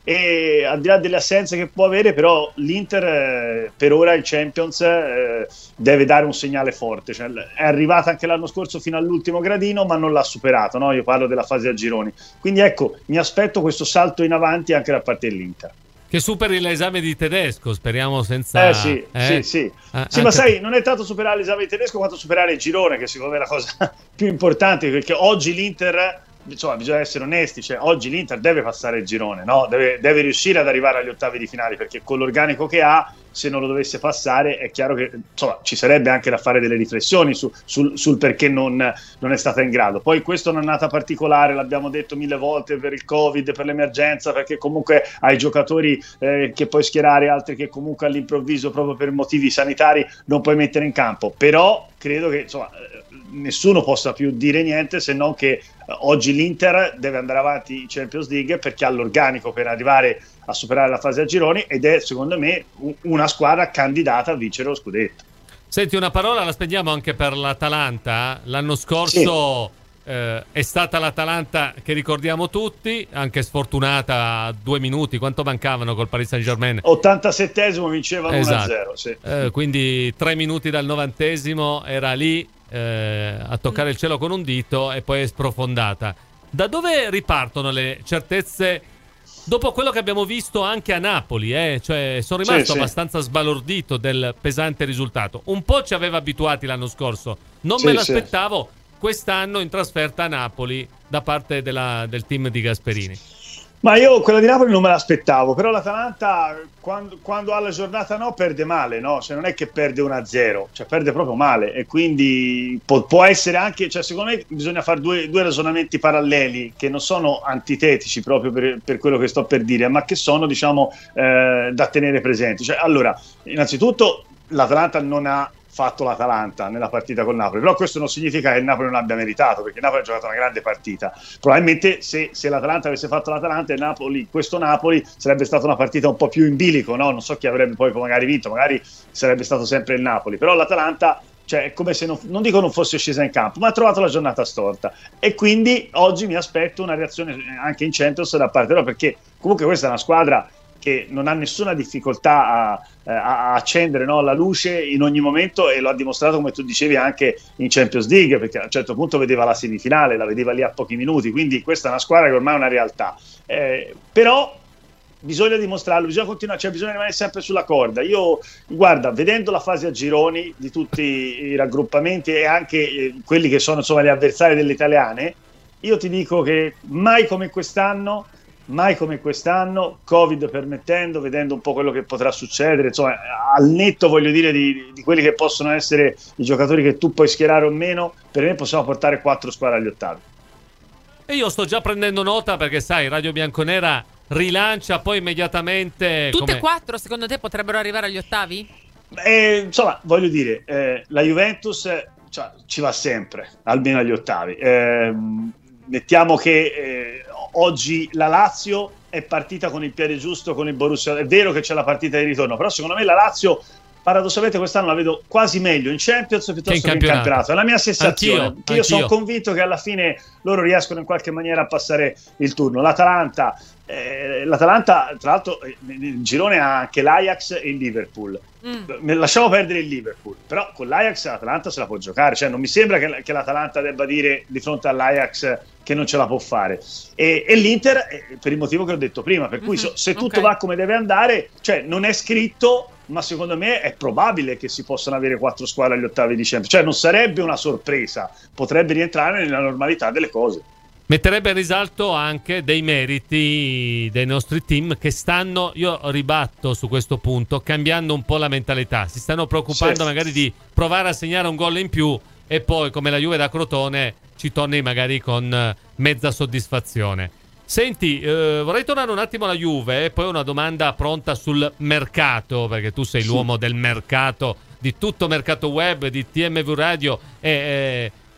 e al di là delle assenze che può avere, però l'Inter eh, per ora il Champions eh, deve dare un segnale forte, cioè, è arrivata anche l'anno scorso fino all'ultimo gradino ma non l'ha superato, no? Io parlo della fase a gironi, quindi ecco, mi aspetto questo salto in avanti anche da parte dell'Inter. Che superi l'esame di tedesco, speriamo senza... Eh sì, eh? sì, sì. Ah, sì, ma sai, non è tanto superare l'esame di tedesco quanto superare il girone, che secondo me è la cosa più importante, perché oggi l'Inter, insomma, bisogna essere onesti, cioè oggi l'Inter deve passare il girone, no? Deve, deve riuscire ad arrivare agli ottavi di finale, perché con l'organico che ha, se non lo dovesse passare, è chiaro che insomma, ci sarebbe anche da fare delle riflessioni su, sul, sul perché non, non è stata in grado. Poi questa è un'annata particolare, l'abbiamo detto mille volte, per il Covid, per l'emergenza, perché comunque hai giocatori eh, che puoi schierare, altri che comunque all'improvviso, proprio per motivi sanitari, non puoi mettere in campo. Però credo che insomma, nessuno possa più dire niente se non che oggi l'Inter deve andare avanti in Champions League perché ha l'organico per arrivare a superare la fase a gironi ed è secondo me una squadra candidata a vincere lo scudetto. Senti, una parola la spendiamo anche per l'Atalanta. L'anno scorso sì. eh, è stata l'Atalanta che ricordiamo tutti, anche sfortunata a due minuti, quanto mancavano col Paris Saint-Germain? ottantasettesimo vincevano esatto. uno a zero sì. eh, quindi tre minuti dal novantesimo era lì eh, a toccare il cielo con un dito e poi è sprofondata. Da dove ripartono le certezze dopo quello che abbiamo visto anche a Napoli? Eh? Cioè, sono rimasto sì, abbastanza sì. sbalordito del pesante risultato. Un po' ci aveva abituati l'anno scorso, non sì, me l'aspettavo sì. quest'anno in trasferta a Napoli da parte della, del team di Gasperini. Ma io quella di Napoli non me l'aspettavo, però l'Atalanta quando, quando ha la giornata no perde male, no? Cioè non è che perde uno a zero, cioè perde proprio male e quindi può, può essere anche, cioè secondo me bisogna fare due, due ragionamenti paralleli che non sono antitetici proprio per, per quello che sto per dire, ma che sono diciamo eh, da tenere presenti. Cioè, allora, innanzitutto l'Atalanta non ha fatto l'Atalanta nella partita con Napoli, però questo non significa che il Napoli non abbia meritato, perché il Napoli ha giocato una grande partita. Probabilmente se, se l'Atalanta avesse fatto l'Atalanta, il Napoli, questo Napoli sarebbe stata una partita un po' più in bilico, no? Non so chi avrebbe poi magari vinto, magari sarebbe stato sempre il Napoli, però l'Atalanta, cioè, è come se non, non dico non fosse scesa in campo, ma ha trovato la giornata storta e quindi oggi mi aspetto una reazione anche in Champions da parte loro, perché comunque questa è una squadra che non ha nessuna difficoltà a, a accendere no, la luce in ogni momento e lo ha dimostrato, come tu dicevi, anche in Champions League, perché a un certo punto vedeva la semifinale, la vedeva lì a pochi minuti, quindi questa è una squadra che ormai è una realtà. Eh, però bisogna dimostrarlo, bisogna continuare, cioè bisogna rimanere sempre sulla corda. Io, guarda, vedendo la fase a gironi di tutti i raggruppamenti e anche eh, quelli che sono insomma gli avversari delle italiane, io ti dico che mai come quest'anno mai come quest'anno, Covid permettendo, vedendo un po' quello che potrà succedere, insomma, al netto voglio dire di, di quelli che possono essere i giocatori che tu puoi schierare o meno, per me possiamo portare quattro squadre agli ottavi. E io sto già prendendo nota perché sai, Radio Bianconera rilancia poi immediatamente. Tutte come... e quattro secondo te potrebbero arrivare agli ottavi? Eh, insomma, voglio dire, eh, la Juventus cioè, ci va sempre, almeno agli ottavi. Eh, mettiamo che eh, oggi la Lazio è partita con il piede giusto con il Borussia. È vero che c'è la partita di ritorno, però secondo me la Lazio paradossalmente quest'anno la vedo quasi meglio in Champions piuttosto che in campionato. Che in campionato. È la mia sensazione. Anch'io, io anch'io. sono convinto che alla fine loro riescono in qualche maniera a passare il turno. L'Atalanta, eh, l'Atalanta tra l'altro nel girone ha anche l'Ajax e il Liverpool. Mm. Lasciamo perdere il Liverpool, però con l'Ajax l'Atalanta se la può giocare, cioè non mi sembra che, che l'Atalanta debba dire di fronte all'Ajax che non ce la può fare e, e l'Inter eh, per il motivo che ho detto prima, per cui mm-hmm. so, se tutto okay. va come deve andare, cioè non è scritto, ma secondo me è probabile che si possano avere quattro squadre agli ottavi di Champions, cioè non sarebbe una sorpresa, potrebbe rientrare nella normalità delle cose. Metterebbe in risalto anche dei meriti dei nostri team che stanno, io ribatto su questo punto, cambiando un po' la mentalità. Si stanno preoccupando sì. magari di provare a segnare un gol in più e poi, come la Juve da Crotone, ci torni magari con mezza soddisfazione. Senti, eh, vorrei tornare un attimo alla Juve e poi una domanda pronta sul mercato, perché tu sei sì. l'uomo del mercato, di tutto mercato web, di T M V Radio e... Eh,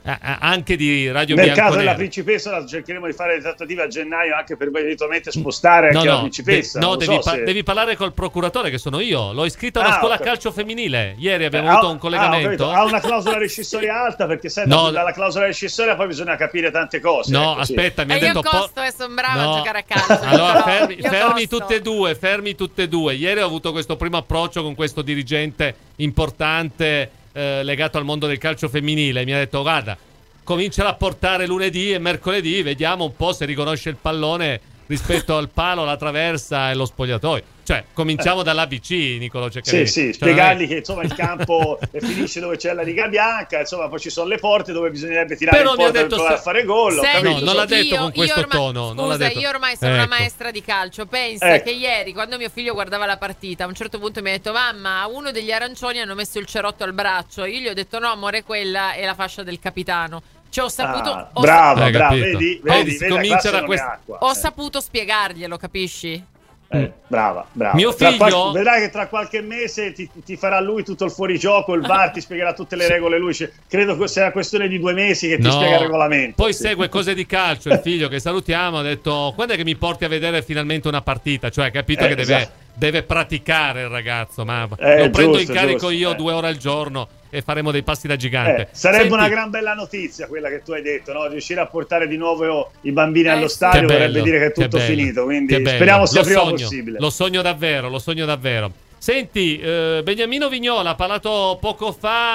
anche di Radio Nel Bianconera. caso della principessa cercheremo di fare le trattative a gennaio anche per eventualmente spostare no, anche no, la principessa. de- no, non devi, so pa- se... devi parlare col procuratore che sono io. L'ho iscritto alla Ah, scuola okay. calcio femminile. Ieri abbiamo Eh, avuto ha- un collegamento. ah, ha una clausola rescissoria alta perché sai No. dalla clausola rescissoria poi bisogna capire tante cose. No, ecco, sì. aspetta, mi ha E io detto po- costo e sono brava No. a giocare a calcio. Allora Però fermi, io fermi costo. tutte e due, fermi tutte e due. Ieri ho avuto questo primo approccio con questo dirigente importante eh, legato al mondo del calcio femminile. Mi ha detto guarda, cominciala a portare lunedì e mercoledì, vediamo un po' se riconosce il pallone rispetto al palo, la traversa e lo spogliatoio. Cioè, cominciamo dall'A B C, Niccolò Ceccarini. Sì, sì, Cioè, spiegargli non è- che insomma il campo finisce dove c'è la riga bianca, insomma poi ci sono le porte dove bisognerebbe tirare Però in mi ha porta per detto provare se- a fare gol. ho Senti, capito? No, non l'ha detto io- con questo io ormai- tono, non l'ha Scusa, detto. io ormai sono una Ecco. maestra di calcio. Pensa Ecco. che ieri, quando mio figlio guardava la partita, a un certo punto mi ha detto: mamma, a uno degli arancioni hanno messo il cerotto al braccio. Io gli ho detto: no, amore, quella è la fascia del capitano. Cioè, ho saputo. Ah, ho brava, Hai brava, capito? vedi, Oh, vedi, si vedi, la comincia classe da non è questa- acqua. Ho Eh. saputo spiegarglielo, capisci? Eh, brava, brava. Mio Tra figlio- qual- vedrai che tra qualche mese ti, ti farà lui tutto il fuorigioco, il V A R ti spiegherà tutte le regole lui. Cioè, credo che sia una questione di due mesi che ti No, spiega il regolamento. Poi Sì. segue cose di calcio. Il figlio che salutiamo ha detto: quando è che mi porti a vedere finalmente una partita? Cioè, ha capito Eh, che deve, esatto. deve praticare il ragazzo. Ma Eh, lo prendo giusto, in carico giusto, io eh. due ore al giorno e faremo dei passi da gigante. Eh, sarebbe Senti, una gran bella notizia quella che tu hai detto, no? Riuscire a portare di nuovo i bambini Eh, allo sì. stadio che vorrebbe bello, dire che è che tutto bello, finito. Quindi che bello. speriamo sia Lo prima sogno, possibile. Lo sogno davvero, lo sogno davvero. Senti, eh, Beniamino Vignola ha parlato poco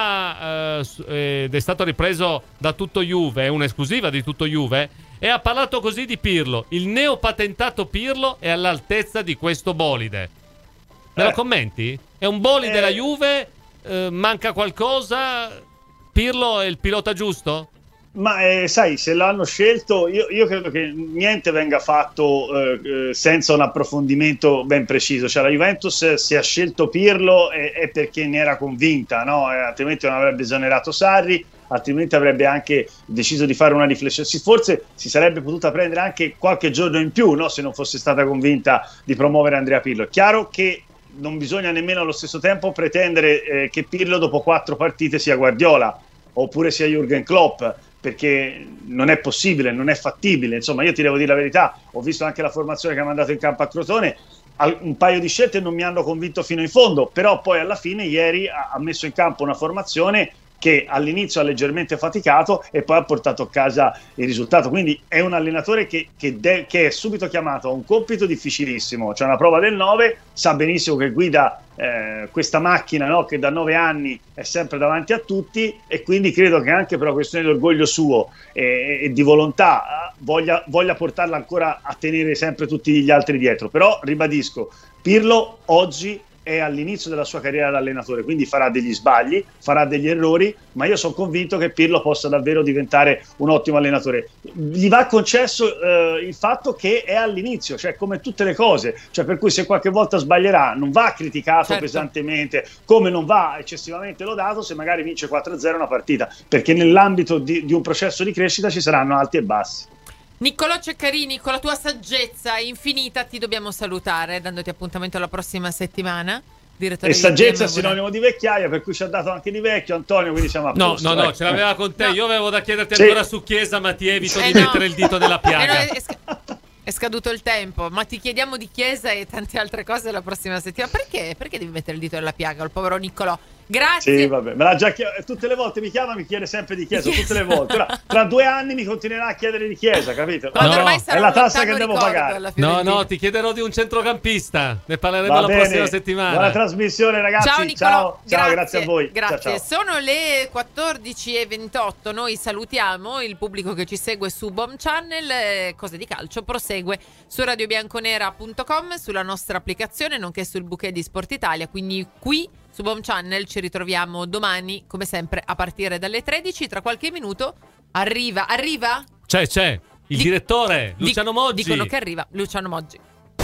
fa eh, su- ed è stato ripreso da Tutto Juve, è un'esclusiva di Tutto Juve, e ha parlato così di Pirlo. Il neopatentato Pirlo è all'altezza di questo bolide. Me lo Eh. commenti? È un bolide Eh. la Juve? Eh, manca qualcosa? Pirlo è il pilota giusto? Ma eh, sai, se l'hanno scelto, io, io credo che niente venga fatto eh, eh, senza un approfondimento ben preciso. Cioè, la Juventus, se ha scelto Pirlo è, è perché ne era convinta, no? Eh, altrimenti non avrebbe esonerato Sarri, altrimenti avrebbe anche deciso di fare una riflessione. Si, forse si sarebbe potuta prendere anche qualche giorno in più, no? Se non fosse stata convinta di promuovere Andrea Pirlo. È chiaro che non bisogna nemmeno allo stesso tempo pretendere eh, che Pirlo dopo quattro partite sia Guardiola oppure sia Jürgen Klopp, perché non è possibile, non è fattibile. Insomma, io ti devo dire la verità, ho visto anche la formazione che ha mandato in campo a Crotone, al- un paio di scelte non mi hanno convinto fino in fondo, però poi alla fine ieri ha, ha messo in campo una formazione che all'inizio ha leggermente faticato e poi ha portato a casa il risultato. Quindi è un allenatore che, che, de- che è subito chiamato a un compito difficilissimo, cioè una prova del nove, sa benissimo che guida eh, questa macchina, no? Che da nove anni è sempre davanti a tutti, e quindi credo che anche per una questione di orgoglio suo e, e di volontà voglia, voglia portarla ancora a tenere sempre tutti gli altri dietro. Però ribadisco, Pirlo oggi è all'inizio della sua carriera da allenatore, quindi farà degli sbagli, farà degli errori, ma io sono convinto che Pirlo possa davvero diventare un ottimo allenatore. Gli va concesso eh, il fatto che è all'inizio, cioè come tutte le cose, cioè per cui se qualche volta sbaglierà non va criticato Certo. pesantemente, come non va eccessivamente lodato se magari vince quattro a zero una partita, perché nell'ambito di, di un processo di crescita ci saranno alti e bassi. Niccolò Ceccarini, con la tua saggezza infinita ti dobbiamo salutare, dandoti appuntamento la prossima settimana. Direttore E di saggezza è T M, sinonimo di vecchiaia, per cui ci ha dato anche di vecchio Antonio, quindi siamo a No, posto. no, no, ecco. ce l'aveva con te. No. Io avevo da chiederti Sì. ancora su Chiesa, ma ti evito Eh di no. mettere il dito nella Eh no, piaga. è, sc- è scaduto il tempo, ma ti chiediamo di Chiesa e tante altre cose la prossima settimana. Perché? Perché devi mettere il dito nella piaga, il povero Niccolò? Grazie. Sì, vabbè, me l'ha già chied- tutte le volte mi chiama, mi chiede sempre di Chiesa, tutte le volte. Ora, tra due anni mi continuerà a chiedere di Chiesa, capito? Quando No, ormai è sarà la un tassa lontano che devo ricordo pagare. alla No, Fiorentina. no, ti chiederò di un centrocampista. Ne parleremo Va la bene. prossima settimana. Buona trasmissione, ragazzi. Ciao Niccolò, ciao, ciao, grazie a voi. Grazie. Ciao, ciao. Sono le quattordici e ventotto. Noi salutiamo il pubblico che ci segue su Bom Channel. eh, Cose di calcio prosegue su radio bianconera punto com, sulla nostra applicazione, nonché sul bouquet di Sport Italia. Quindi qui su Bom Channel ci ritroviamo domani, come sempre, a partire dalle tredici. Tra qualche minuto arriva. Arriva? C'è, c'è. Il Di- direttore, Di- Luciano Moggi. Dicono che arriva Luciano Moggi.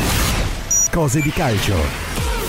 Cose di calcio.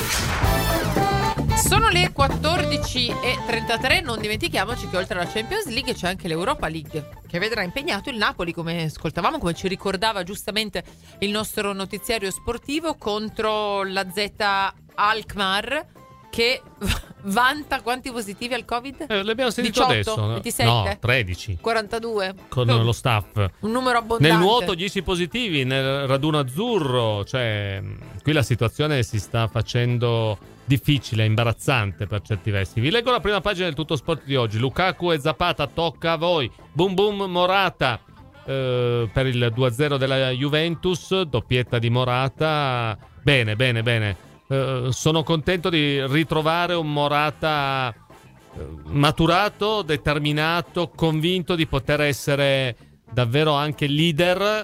Sono le quattordici e trentatré, non dimentichiamoci che oltre alla Champions League c'è anche l'Europa League, che vedrà impegnato il Napoli, come ascoltavamo, come ci ricordava giustamente il nostro notiziario sportivo, contro la Z Alkmaar. che vanta quanti positivi al Covid? Eh, l'abbiamo sentito diciotto, adesso. ventisette? No, tredici. quarantadue. Con Oh, lo staff. un numero abbondante. Nel nuoto dieci positivi, nel raduno azzurro, cioè qui la situazione si sta facendo difficile, imbarazzante per certi versi. Vi leggo la prima pagina del Tutto Sport di oggi. Lukaku e Zapata, tocca a voi. Boom boom Morata eh, per il due a zero della Juventus, doppietta di Morata. Bene, bene, bene. Uh, sono contento di ritrovare un Morata uh, maturato, determinato, convinto di poter essere davvero anche leader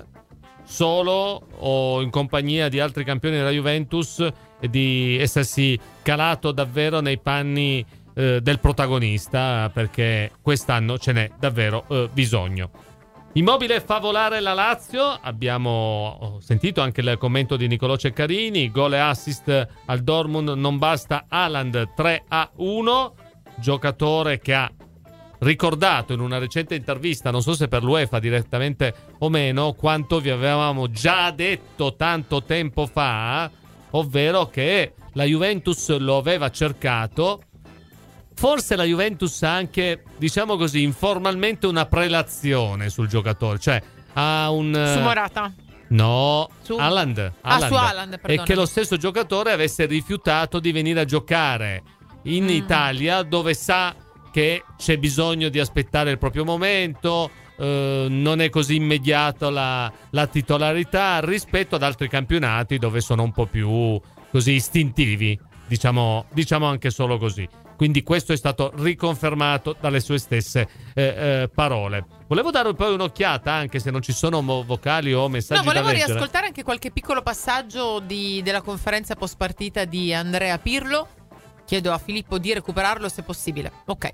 solo o in compagnia di altri campioni della Juventus e di essersi calato davvero nei panni uh, del protagonista, perché quest'anno ce n'è davvero uh, bisogno. Immobile fa volare la Lazio, abbiamo sentito anche il commento di Nicolò Ceccarini, gol e assist al Dortmund, non basta, Haaland tre a uno, giocatore che ha ricordato in una recente intervista, non so se per l'UEFA direttamente o meno, quanto vi avevamo già detto tanto tempo fa, ovvero che la Juventus lo aveva cercato. Forse la Juventus ha anche, diciamo così, informalmente una prelazione sul giocatore, cioè ha un... Su Morata? No, su... Haaland. Ah, su Haaland, E che lo stesso giocatore avesse rifiutato di venire a giocare in mm. Italia, dove sa che c'è bisogno di aspettare il proprio momento, eh, non è così immediato la, la titolarità rispetto ad altri campionati dove sono un po' più così istintivi, diciamo, diciamo anche solo così. Quindi questo è stato riconfermato dalle sue stesse eh, eh, parole. Volevo dare poi un'occhiata, anche se non ci sono vocali o messaggi no, volevo da leggere. riascoltare anche qualche piccolo passaggio di, della conferenza post partita di Andrea Pirlo. Chiedo a Filippo di recuperarlo se possibile. Ok.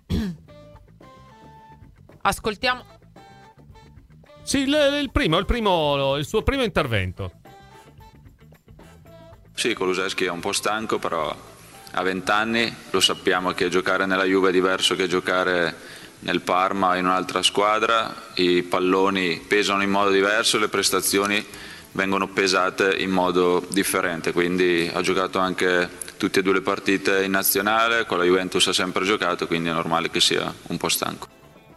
Ascoltiamo. Sì, il, il primo, il primo, il suo primo intervento. Sì, Kulusevski è un po' stanco, però ha vent'anni, lo sappiamo che giocare nella Juve è diverso che giocare nel Parma o in un'altra squadra, i palloni pesano in modo diverso, le prestazioni vengono pesate in modo differente, quindi ha giocato anche tutte e due le partite in nazionale, con la Juventus ha sempre giocato, quindi è normale che sia un po' stanco.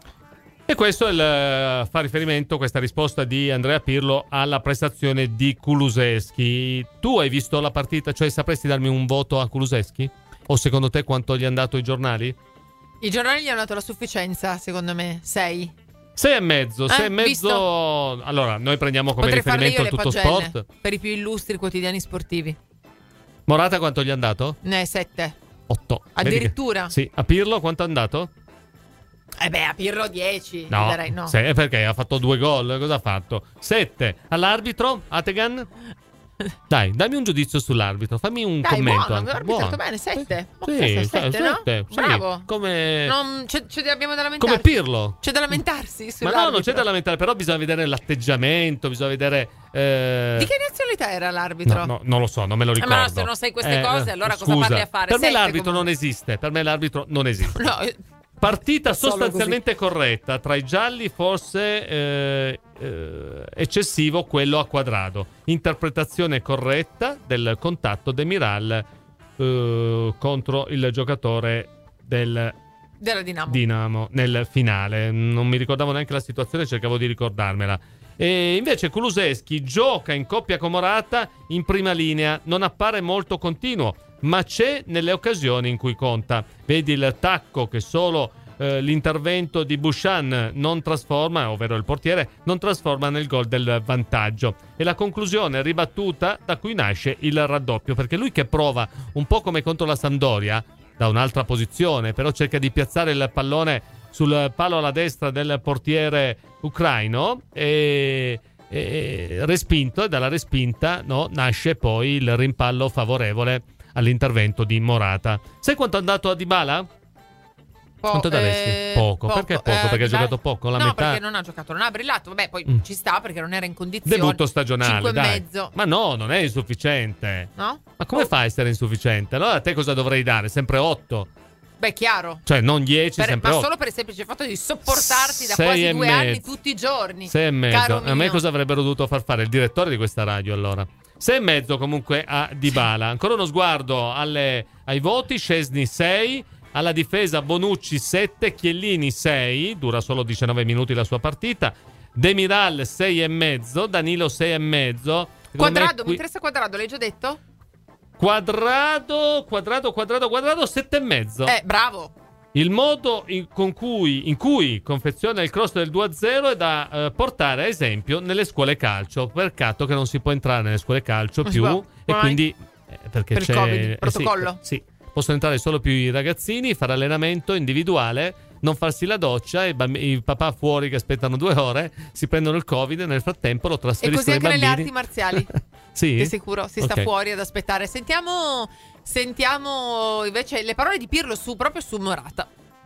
E questo è il, fa riferimento, questa risposta di Andrea Pirlo, alla prestazione di Kulusevski. Tu hai visto la partita, cioè sapresti darmi un voto a Kulusevski? O secondo te quanto gli hanno dato i giornali? I giornali gli hanno dato la sufficienza, secondo me, sei. Sei e mezzo, sei eh, e mezzo. Visto? Allora, noi prendiamo come Potrei riferimento il Tutto Sport. Per i più illustri quotidiani sportivi. Morata quanto gli hanno dato? Ne, sette. Otto. Addirittura? Che, sì, a Pirlo quanto è andato? Eh beh, a Pirlo dieci. No, darei, no. Se, perché ha fatto due gol, cosa ha fatto? sette. All'arbitro, Ategan? Dai, dammi un giudizio sull'arbitro, fammi un Dai, commento. Buono, anche. Buono, Buono. bene, sette. Sì, okay, sì, sette, sette, no? sì, Bravo. Come... Non, c'è, c'è, abbiamo da lamentarsi. Come Pirlo. C'è da lamentarsi Ma sull'arbitro. no, non c'è da lamentare, però bisogna vedere l'atteggiamento, bisogna vedere... Eh... Di che nazionalità era l'arbitro? No, no, non lo so, non me lo ricordo. Eh, ma no, se non sai queste eh, cose, allora scusa, cosa parli a fare? Per me Sette, l'arbitro comunque. non esiste, per me l'arbitro non esiste. No, Partita solo sostanzialmente corretta, tra i gialli forse eh, eh, eccessivo quello a Quadrado. Interpretazione corretta del contatto de Miral eh, contro il giocatore del della Dinamo. Dinamo nel finale. Non mi ricordavo neanche la situazione, cercavo di ricordarmela. E invece Kulusevski gioca in coppia con Morata in prima linea, non appare molto continuo, ma c'è nelle occasioni in cui conta. Vedi il tacco che solo eh, l'intervento di Bouchan non trasforma, ovvero il portiere, non trasforma nel gol del vantaggio. E la conclusione ribattuta da cui nasce il raddoppio, perché lui che prova un po' come contro la Sampdoria, da un'altra posizione, però cerca di piazzare il pallone sul palo alla destra del portiere ucraino e... E respinto, e dalla respinta no, nasce poi il rimpallo favorevole all'intervento di Morata. Sai quanto è andato a Dybala? Po- Quanto daresti? eh, Poco. poco. Perché poco? Eh, perché ha Dybala- giocato poco? La no, metà. perché non ha giocato, non ha brillato. Vabbè, poi Mm. ci sta perché non era in condizioni. Debutto stagionale, cinque dai. e mezzo. Ma no, non è insufficiente. No? Ma come Oh. fa a essere insufficiente? Allora a te cosa dovrei dare? Sempre otto? Beh, chiaro. Cioè non dieci, Per- sempre ma otto. solo per il semplice fatto di sopportarti da Sei quasi e due anni mezzo. tutti i giorni. Sei e mezzo. Caro A me mio. cosa avrebbero dovuto far fare? Il direttore di questa radio allora. sei e mezzo comunque a Dybala. Ancora uno sguardo alle, ai voti. Szczesny sei, alla difesa Bonucci sette, Chiellini sei, dura solo diciannove minuti la sua partita. Demiral sei e mezzo, Danilo sei e mezzo. Quadrado, qui... mi interessa Quadrado, l'hai già detto? Quadrado, Quadrado, Quadrado, Quadrado sette e mezzo. Eh, bravo. Il modo in, con cui, in cui confeziona il cross del due a zero è da eh, portare a esempio nelle scuole calcio. Peccato che non si può entrare nelle scuole calcio più può. e quindi eh, perché per c'è il COVID, eh, protocollo. Sì, sì, possono entrare solo più i ragazzini, fare allenamento individuale, non farsi la doccia, i, bamb- i papà fuori che aspettano due ore si prendono il Covid e nel frattempo lo E trasferiscono così ai anche bambini. nelle arti marziali. Sì? Di sicuro si sta Ok. fuori ad aspettare. Sentiamo, sentiamo invece le parole di Pirlo su, proprio su Morata.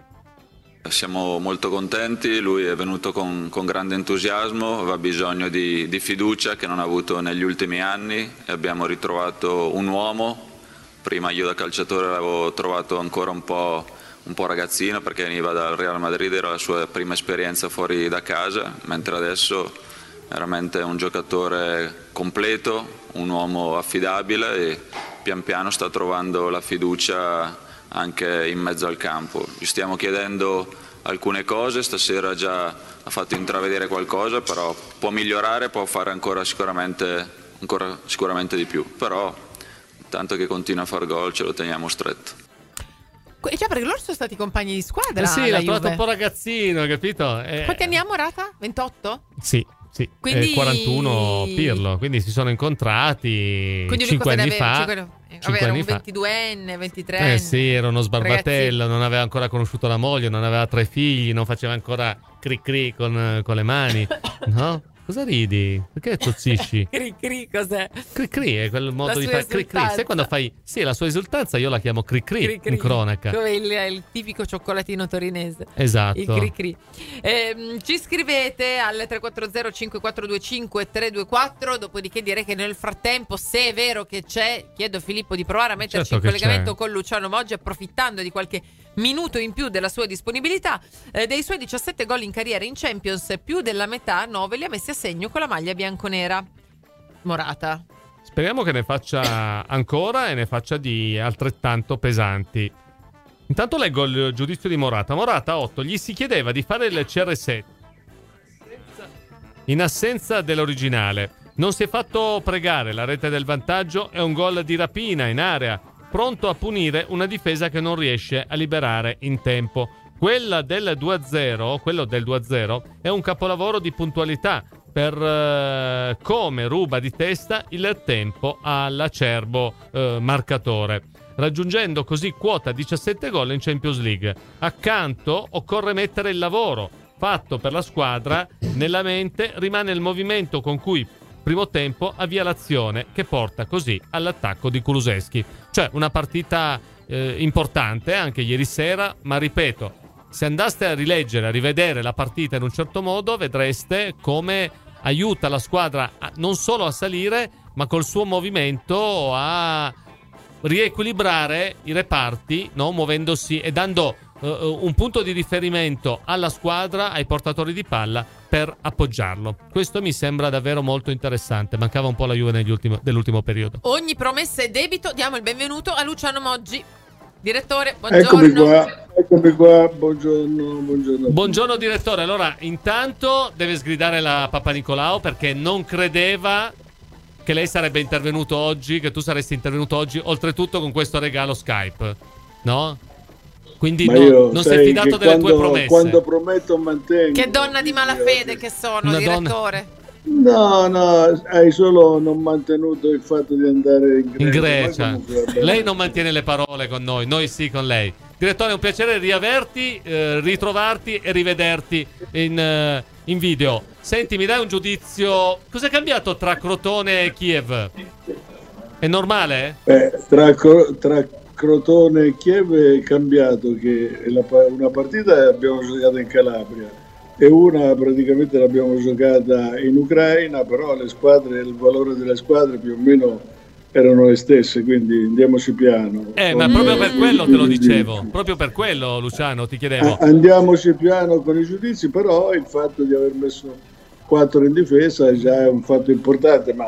Siamo molto contenti, lui è venuto con, con grande entusiasmo, aveva bisogno di, di fiducia che non ha avuto negli ultimi anni e abbiamo ritrovato un uomo. Prima io da calciatore l'avevo trovato ancora un po', un po' ragazzino perché veniva dal Real Madrid, era la sua prima esperienza fuori da casa, mentre adesso veramente è un giocatore completo, un uomo affidabile e pian piano sta trovando la fiducia anche in mezzo al campo. Gli stiamo chiedendo alcune cose, stasera già ha fatto intravedere qualcosa, però può migliorare, può fare ancora sicuramente, ancora sicuramente di più, però tanto che continua a far gol ce lo teniamo stretto. E già perché loro sono stati compagni di squadra. Eh sì, la l'ha trovato Juve. un po' ragazzino, capito? Eh, Quanti anni ha Morata? ventotto? Sì, sì. Quindi- Eh, quarantuno Pirlo, quindi si sono incontrati Quindi lui cinque cosa anni ne aveva? fa. Cinque- cinque Vabbè, era anni un fa. ventiduenne, ventitreenne. Eh sì, era uno sbarbatello, non aveva ancora conosciuto la moglie, non aveva tre figli, non faceva ancora cri cri con, con le mani, no? Cosa ridi? Perché tossisci? Cri cri cos'è? Cri cri è quel modo La di sua fare cri cri. esultanza. Sai quando fai... Sì, la sua esultanza io la chiamo cri cri, Cri cri. in cronaca. Come il, il tipico cioccolatino torinese. Esatto. Il cri cri. Ehm, ci scrivete al tre quattro zero cinque quattro due cinque tre due quattro. Dopodiché direi che nel frattempo, se è vero che c'è, chiedo a Filippo di provare a metterci Certo in che collegamento c'è. con Luciano Moggi, approfittando di qualche minuto in più della sua disponibilità. Eh, dei suoi diciassette gol in carriera in Champions, più della metà, nove li ha messi a segno con la maglia bianconera. Morata. Speriamo che ne faccia ancora e ne faccia di altrettanto pesanti. Intanto leggo il giudizio di Morata. Morata otto, gli si chiedeva di fare il C R sette in assenza dell'originale. Non si è fatto pregare, la rete del vantaggio è un gol di rapina in area, pronto a punire una difesa che non riesce a liberare in tempo. Quella del due a zero, quello del due a zero è un capolavoro di puntualità per eh, come ruba di testa il tempo all'acerbo eh, marcatore, raggiungendo così quota diciassette gol in Champions League. Accanto occorre mettere il lavoro fatto per la squadra, nella mente rimane il movimento con cui primo tempo avvia l'azione che porta così all'attacco di Kulusevski. Cioè una partita eh, importante anche ieri sera, ma ripeto, se andaste a rileggere, a rivedere la partita in un certo modo, vedreste come aiuta la squadra a, non solo a salire, ma col suo movimento a riequilibrare i reparti, no? Muovendosi e dando uh, un punto di riferimento alla squadra, ai portatori di palla, per appoggiarlo. Questo mi sembra davvero molto interessante. Mancava un po' la Juve negli ultimi, dell'ultimo periodo. Ogni promessa è debito. Diamo il benvenuto a Luciano Moggi. Direttore, buongiorno. Eccomi qua, eccomi qua, buongiorno, buongiorno. Buongiorno direttore, allora intanto deve sgridare la Papanicolao perché non credeva che lei sarebbe intervenuto oggi, che tu saresti intervenuto oggi, oltretutto con questo regalo Skype, no? Quindi Ma no, io non sai sei fidato che delle quando, tue promesse. Quando prometto mantengo. Che donna di malafede che sono, Una direttore. No, no, hai solo non mantenuto il fatto di andare in Grecia. In Ma Grecia. comunque va bene. Lei non mantiene le parole con noi, noi sì con lei. Direttore, è un piacere riaverti, eh, ritrovarti e rivederti in, eh, in video. Senti, mi dai un giudizio? Cos'è cambiato tra Crotone e Kiev? È normale? Eh, tra, Cro- tra Crotone e Kiev è cambiato che la pa- una partita l'abbiamo giocata in Calabria e una praticamente l'abbiamo giocata in Ucraina, però le squadre, il valore delle squadre più o meno erano le stesse, quindi andiamoci piano. Eh, ma proprio per quello te lo dicevo. Proprio per quello, Luciano, ti chiedevo. A- andiamoci piano con i giudizi, però il fatto di aver messo quattro in difesa già è un fatto importante, ma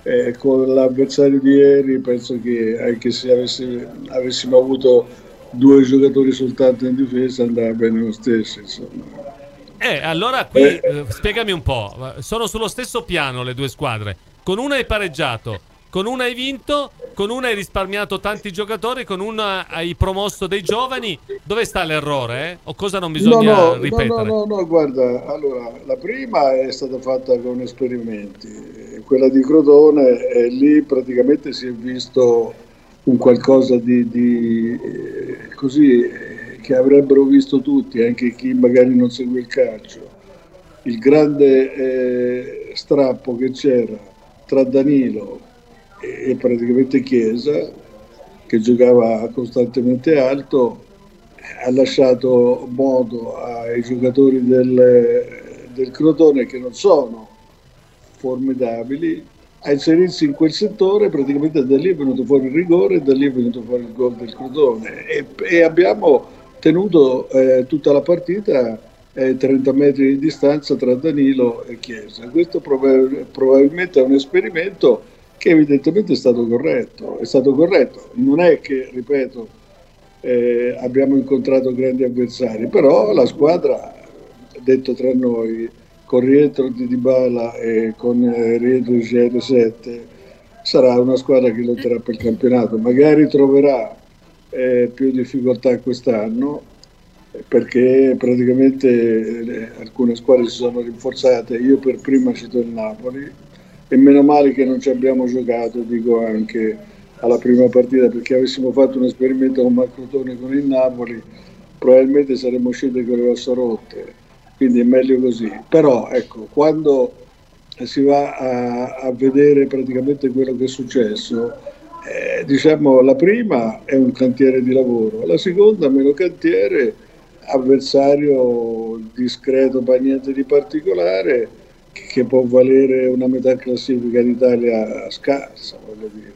eh, con l'avversario di ieri penso che anche se avessi, avessimo avuto due giocatori soltanto in difesa andava bene lo stesso, insomma. Eh, allora qui eh. Eh, spiegami un po', sono sullo stesso piano le due squadre, con una hai pareggiato, con una hai vinto, con una hai risparmiato tanti giocatori, con una hai promosso dei giovani. Dove sta l'errore? Eh? O cosa non bisogna no, no, ripetere? No, no, no, no, guarda, allora, la prima è stata fatta con esperimenti, quella di Crotone, e lì praticamente si è visto un qualcosa di, di eh, così, eh, che avrebbero visto tutti, anche chi magari non segue il calcio. Il grande eh, strappo che c'era tra Danilo e praticamente Chiesa, che giocava costantemente alto, ha lasciato modo ai giocatori del, del Crotone, che non sono formidabili, a inserirsi in quel settore. Praticamente da lì è venuto fuori il rigore e da lì è venuto fuori il gol del Crotone, e, e abbiamo tenuto eh, tutta la partita eh, trenta metri di distanza tra Danilo e Chiesa. Questo prob- probabilmente è un esperimento che evidentemente è stato corretto, è stato corretto. Non è che, ripeto, eh, abbiamo incontrato grandi avversari, però la squadra, detto tra noi, con il rientro di Dybala e con il rientro di C R sette, sarà una squadra che lotterà per il campionato. Magari troverà eh, più difficoltà quest'anno, perché praticamente eh, alcune squadre si sono rinforzate. Io per prima cito il Napoli, e meno male che non ci abbiamo giocato, dico anche alla prima partita, perché avessimo fatto un esperimento con Macrotone con il Napoli probabilmente saremmo usciti con le ossa rotte, quindi è meglio così. Però ecco, quando si va a, a vedere praticamente quello che è successo, eh, diciamo la prima è un cantiere di lavoro, la seconda meno cantiere, avversario discreto ma niente di particolare, che può valere una metà classifica d'Italia scarsa, voglio dire.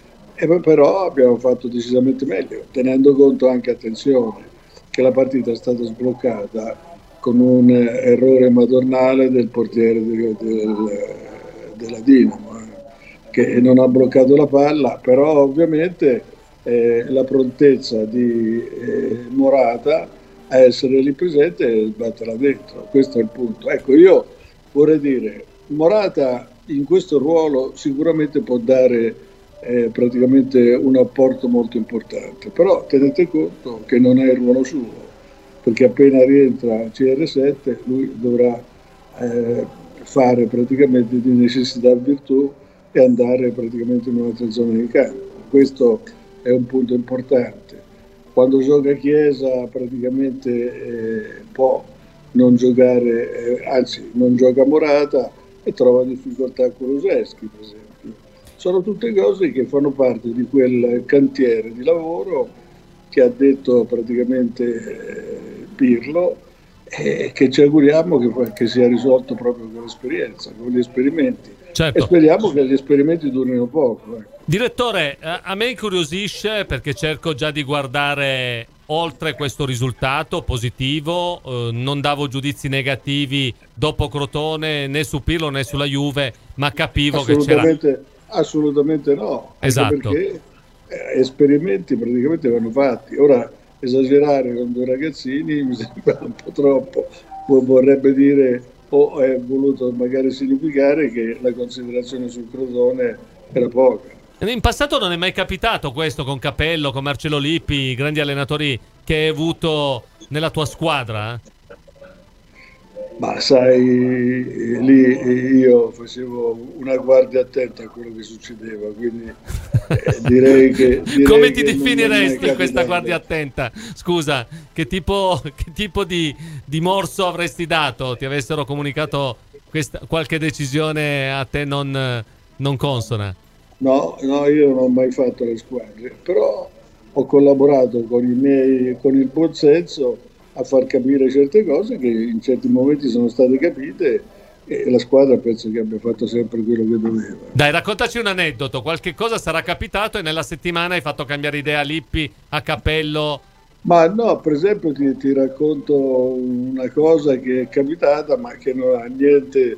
E poi però abbiamo fatto decisamente meglio, tenendo conto anche, attenzione, che la partita è stata sbloccata con un errore madornale del portiere del, del, della Dinamo, eh, che non ha bloccato la palla, però ovviamente eh, la prontezza di eh, Morata a essere lì presente e sbatterla dentro, questo è il punto. Ecco, io vorrei dire, Morata in questo ruolo sicuramente può dare eh, praticamente un apporto molto importante, però tenete conto che non è il ruolo suo, perché appena rientra C R sette lui dovrà eh, fare praticamente di necessità virtù e andare praticamente in un'altra zona di campo. Questo è un punto importante. Quando gioca Chiesa praticamente eh, può non giocare, eh, anzi non gioca Morata e trova difficoltà con Kulusevski, per esempio. Sono tutte cose che fanno parte di quel cantiere di lavoro che ha detto praticamente eh, Pirlo, e eh, che ci auguriamo che, che sia risolto proprio con l'esperienza, con gli esperimenti. Certo. E speriamo che gli esperimenti durino poco. Eh. Direttore, a me incuriosisce, perché cerco già di guardare oltre questo risultato positivo, eh, non davo giudizi negativi dopo Crotone né su Pirlo né sulla Juve, ma capivo che c'era... Assolutamente no, esatto, perché eh, esperimenti praticamente vanno fatti. Ora esagerare con due ragazzini mi sembra un po' troppo, vorrebbe dire o è voluto magari significare che la considerazione sul Crotone era poca. In passato non è mai capitato questo con Capello, con Marcello Lippi, grandi allenatori che hai avuto nella tua squadra? Ma sai, lì io facevo una guardia attenta a quello che succedeva, quindi eh, direi che... Direi Come ti che definiresti questa guardia attenta? Scusa, che tipo, che tipo di, di morso avresti dato? Ti avessero comunicato questa, qualche decisione a te non, non consona? No, no, io non ho mai fatto le squadre, però ho collaborato con i miei, con il buon senso a far capire certe cose che in certi momenti sono state capite, e la squadra penso che abbia fatto sempre quello che doveva. Dai, raccontaci un aneddoto, qualche cosa sarà capitato e nella settimana hai fatto cambiare idea a Lippi, a Capello. Ma no, per esempio ti, ti racconto una cosa che è capitata ma che non ha niente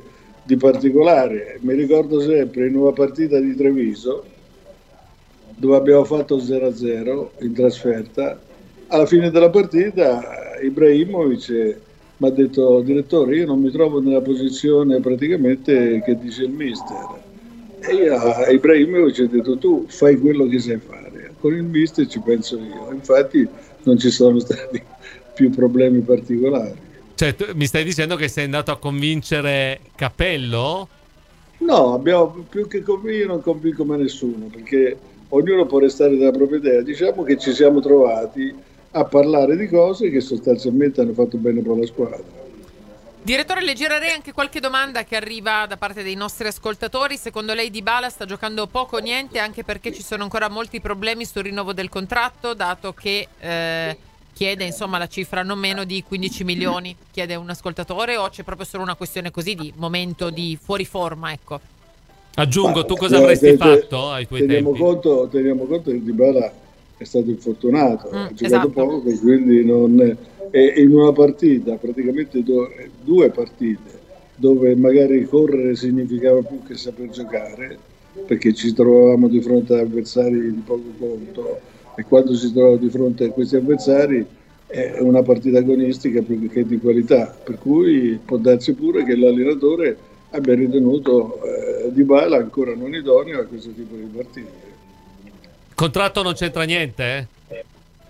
di particolare. Mi ricordo sempre in una partita di Treviso dove abbiamo fatto zero a zero in trasferta, alla fine della partita Ibrahimovic mi ha detto: direttore, io non mi trovo nella posizione praticamente che dice il mister. E io a Ibrahimovic ho detto: tu fai quello che sai fare, con il mister ci penso io. Infatti non ci sono stati più problemi particolari. Cioè, tu mi stai dicendo che sei andato a convincere Capello? No, abbiamo più che convinto, io non convinco mai nessuno, perché ognuno può restare della propria idea. Diciamo che ci siamo trovati a parlare di cose che sostanzialmente hanno fatto bene per la squadra. Direttore, le girerei anche qualche domanda che arriva da parte dei nostri ascoltatori. Secondo lei Dybala sta giocando poco o niente, anche perché ci sono ancora molti problemi sul rinnovo del contratto, dato che eh, chiede insomma la cifra non meno di quindici milioni, chiede un ascoltatore, o c'è proprio solo una questione così di momento di fuori forma, ecco. Aggiungo, Ma, tu cosa eh, avresti te, te, fatto ai tuoi teniamo tempi? Conto, teniamo conto che Dybala è stato infortunato, Mm, ha giocato esatto. poco, quindi non è in una partita, praticamente do, due partite, dove magari correre significava più che saper giocare, perché ci trovavamo di fronte ad avversari di poco conto, e quando si trova di fronte a questi avversari è una partita agonistica più che di qualità, per cui può darsi pure che l'allenatore abbia ritenuto eh, Dybala ancora non idoneo a questo tipo di partite. Contratto non c'entra niente, eh?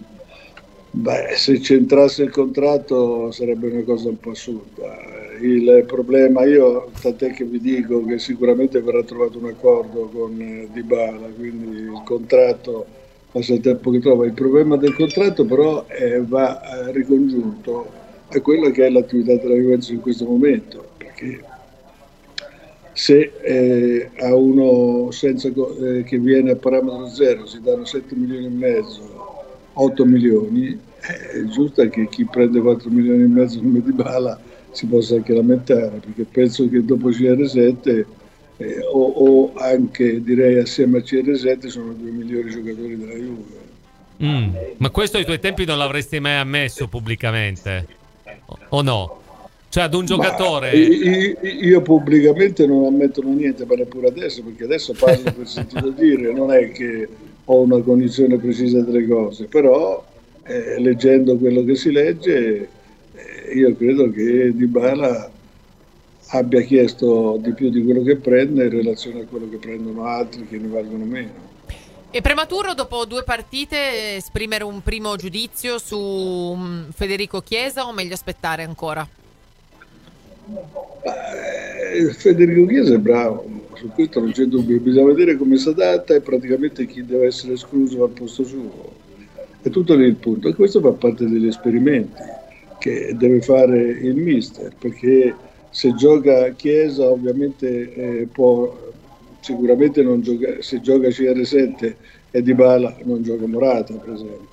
Beh, se c'entrasse il contratto sarebbe una cosa un po' assurda. Il problema, io tant'è che vi dico che sicuramente verrà trovato un accordo con eh, Dybala, quindi il contratto passa il tempo che trova. Il problema del contratto però eh, va eh, ricongiunto a quella che è l'attività della Juventus in questo momento, perché se eh, a uno senza, eh, che viene a parametro zero si danno sette milioni e mezzo, otto milioni, è giusto che chi prende quattro milioni e mezzo come Dybala si possa anche lamentare, perché penso che dopo C R sette eh, o, o anche direi assieme a C R sette sono i due migliori giocatori della Juve. Mm, ma questo ai tuoi tempi non l'avresti mai ammesso pubblicamente, o, o no? Cioè ad un giocatore... Ma, io, io pubblicamente non ammetto niente, ma neppure adesso, perché adesso parlo per sentito dire, non è che ho una cognizione precisa delle cose, però eh, leggendo quello che si legge eh, io credo che Dybala abbia chiesto di più di quello che prende in relazione a quello che prendono altri che ne valgono meno. È prematuro dopo due partite esprimere un primo giudizio su um, Federico Chiesa, o meglio aspettare ancora? Eh, Federico Chiesa è bravo, su questo non c'è dubbio, bisogna vedere come si adatta e praticamente chi deve essere escluso al posto suo. È tutto lì il punto, e questo fa parte degli esperimenti che deve fare il mister, perché se gioca Chiesa ovviamente eh, può sicuramente non gioca, se gioca C R sette e Dybala non gioca Morata per esempio.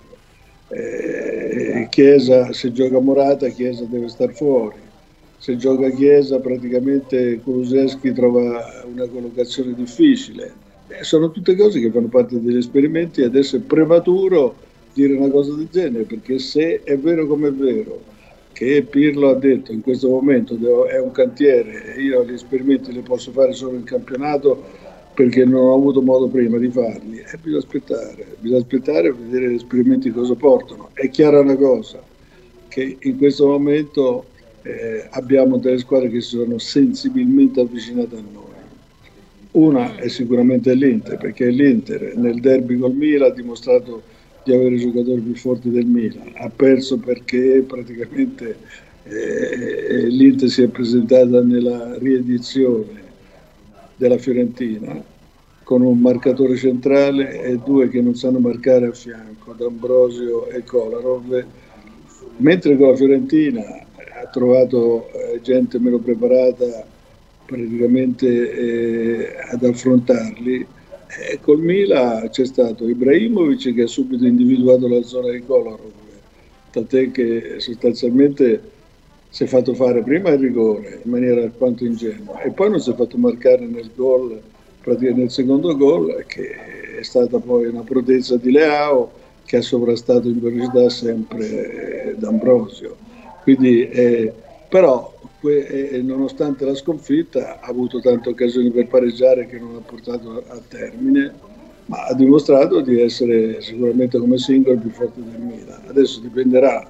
Eh, Chiesa, se gioca Morata, Chiesa deve star fuori. Se gioca Chiesa praticamente Kulusevski trova una collocazione difficile. Eh, sono tutte cose che fanno parte degli esperimenti, e adesso è prematuro dire una cosa del genere, perché se è vero come è vero che Pirlo ha detto in questo momento devo, è un cantiere e io gli esperimenti li posso fare solo in campionato perché non ho avuto modo prima di farli, e bisogna aspettare, bisogna aspettare e vedere gli esperimenti cosa portano. È chiara una cosa, che in questo momento Eh, abbiamo delle squadre che si sono sensibilmente avvicinate a noi. Una è sicuramente l'Inter, perché l'Inter nel derby col Milan ha dimostrato di avere i giocatori più forti del Milan, ha perso perché praticamente eh, l'Inter si è presentata nella riedizione della Fiorentina con un marcatore centrale e due che non sanno marcare a fianco, D'Ambrosio e Kolarov, mentre con la Fiorentina ha trovato eh, gente meno preparata praticamente eh, ad affrontarli. E col Milan c'è stato Ibrahimovic che ha subito individuato la zona di Kolarov, tant'è che sostanzialmente si è fatto fare prima il rigore in maniera alquanto ingenua e poi non si è fatto marcare nel gol, praticamente nel secondo gol, che è stata poi una prodezza di Leao che ha sovrastato in velocità sempre eh, D'Ambrosio. Quindi, eh, però que- e nonostante la sconfitta ha avuto tante occasioni per pareggiare che non ha portato a, a termine, ma ha dimostrato di essere sicuramente come singolo il più forte del Milan. Adesso dipenderà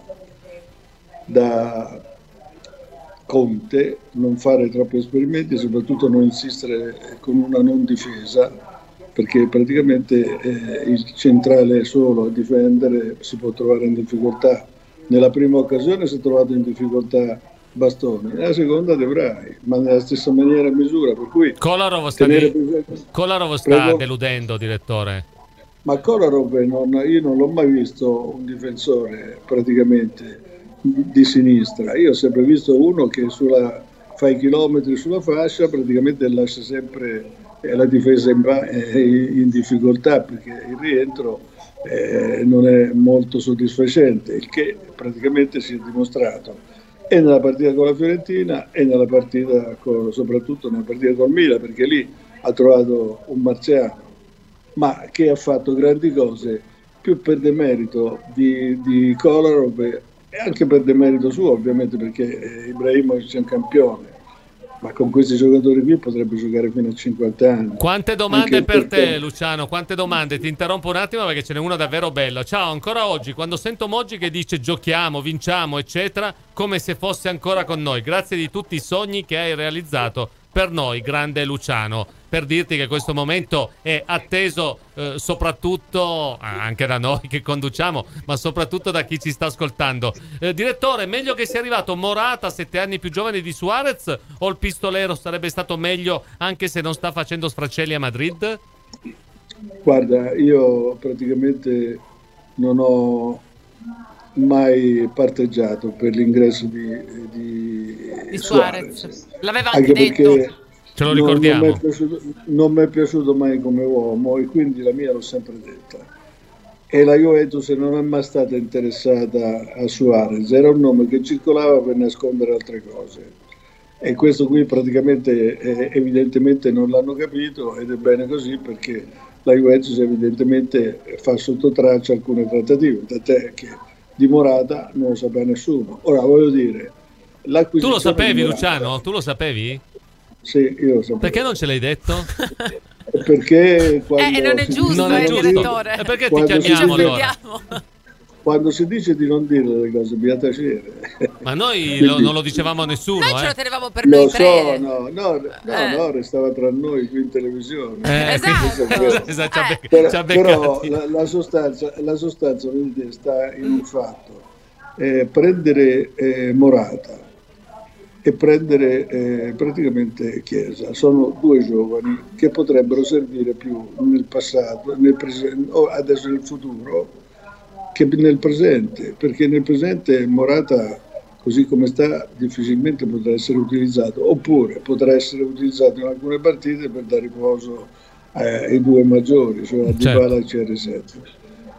da Conte non fare troppi esperimenti e soprattutto non insistere con una non difesa, perché praticamente eh, il centrale solo a difendere si può trovare in difficoltà. Nella prima occasione si è trovato in difficoltà Bastoni, nella seconda De Vrij, ma nella stessa maniera e misura, per cui Kolarov sta, tenere di... presente- Kolarov sta Prego? deludendo, direttore. Ma Kolarov non, io non l'ho mai visto un difensore praticamente di sinistra. Io ho sempre visto uno che sulla, fa i chilometri sulla fascia, praticamente lascia sempre eh, la difesa in, ba- eh, in difficoltà, perché il rientro eh, non è molto soddisfacente, il che praticamente si è dimostrato e nella partita con la Fiorentina e nella partita con, soprattutto nella partita con Milan, perché lì ha trovato un marziano, ma che ha fatto grandi cose più per demerito di, di Kolarov e anche per demerito suo, ovviamente, perché eh, Ibrahimovic è un campione, ma con questi giocatori qui potrebbe giocare fino a cinquanta anni. Quante domande Anche per perché- te, Luciano? Quante domande? Ti interrompo un attimo perché ce n'è una davvero bella. Ciao, ancora oggi, quando sento Moggi che dice giochiamo, vinciamo, eccetera, come se fosse ancora con noi. Grazie di tutti i sogni che hai realizzato per noi, grande Luciano. Per dirti che questo momento è atteso eh, soprattutto anche da noi che conduciamo, ma soprattutto da chi ci sta ascoltando. Eh, direttore, meglio che sia arrivato Morata, sette anni più giovane di Suarez, o il pistolero sarebbe stato meglio anche se non sta facendo sfracelli a Madrid? Guarda, io praticamente non ho mai parteggiato per l'ingresso di, di, Di Suarez. Suarez. L'aveva Anche anche detto. perché Ce lo non- ricordiamo. Non mi, è piaciuto, non mi è piaciuto mai come uomo e quindi la mia l'ho sempre detta. E la Juventus non è mai stata interessata a Suarez, era un nome che circolava per nascondere altre cose. E questo qui praticamente eh, evidentemente non l'hanno capito ed è bene così, perché la Juventus evidentemente fa sotto traccia alcune trattative, tant'è che di Morata non lo sapeva nessuno. Ora voglio dire, Tu l'acquisizione lo sapevi, di Morata- Luciano? Tu lo sapevi? Sì, io lo sapevo. Perché non ce l'hai detto? Perché quando Eh, non è si giusto, dice Non è eh, di non giusto. direttore. E perché ti Quando si chiamiamo dice- allora? Vediamo. quando si dice di non dire le cose bisogna tacere. Ma noi Quindi- lo- non lo dicevamo a nessuno, Noi ce lo eh. tenevamo per noi Lo so, tre. no, no, no, Eh. no, restava tra noi qui in televisione. Eh, Esatto. Questo- Esatto, ci ha bec- Però, ci ha però beccati. la, la sostanza, la sostanza vedete, sta in un fatto. Eh, prendere eh, Morata e prendere eh, praticamente Chiesa sono due giovani che potrebbero servire più nel passato, nel presente, o adesso nel futuro, che nel presente, perché nel presente Morata, così come sta, difficilmente potrà essere utilizzato, oppure potrà essere utilizzato in alcune partite per dare riposo eh, ai due maggiori, cioè a Dybala e C R sette.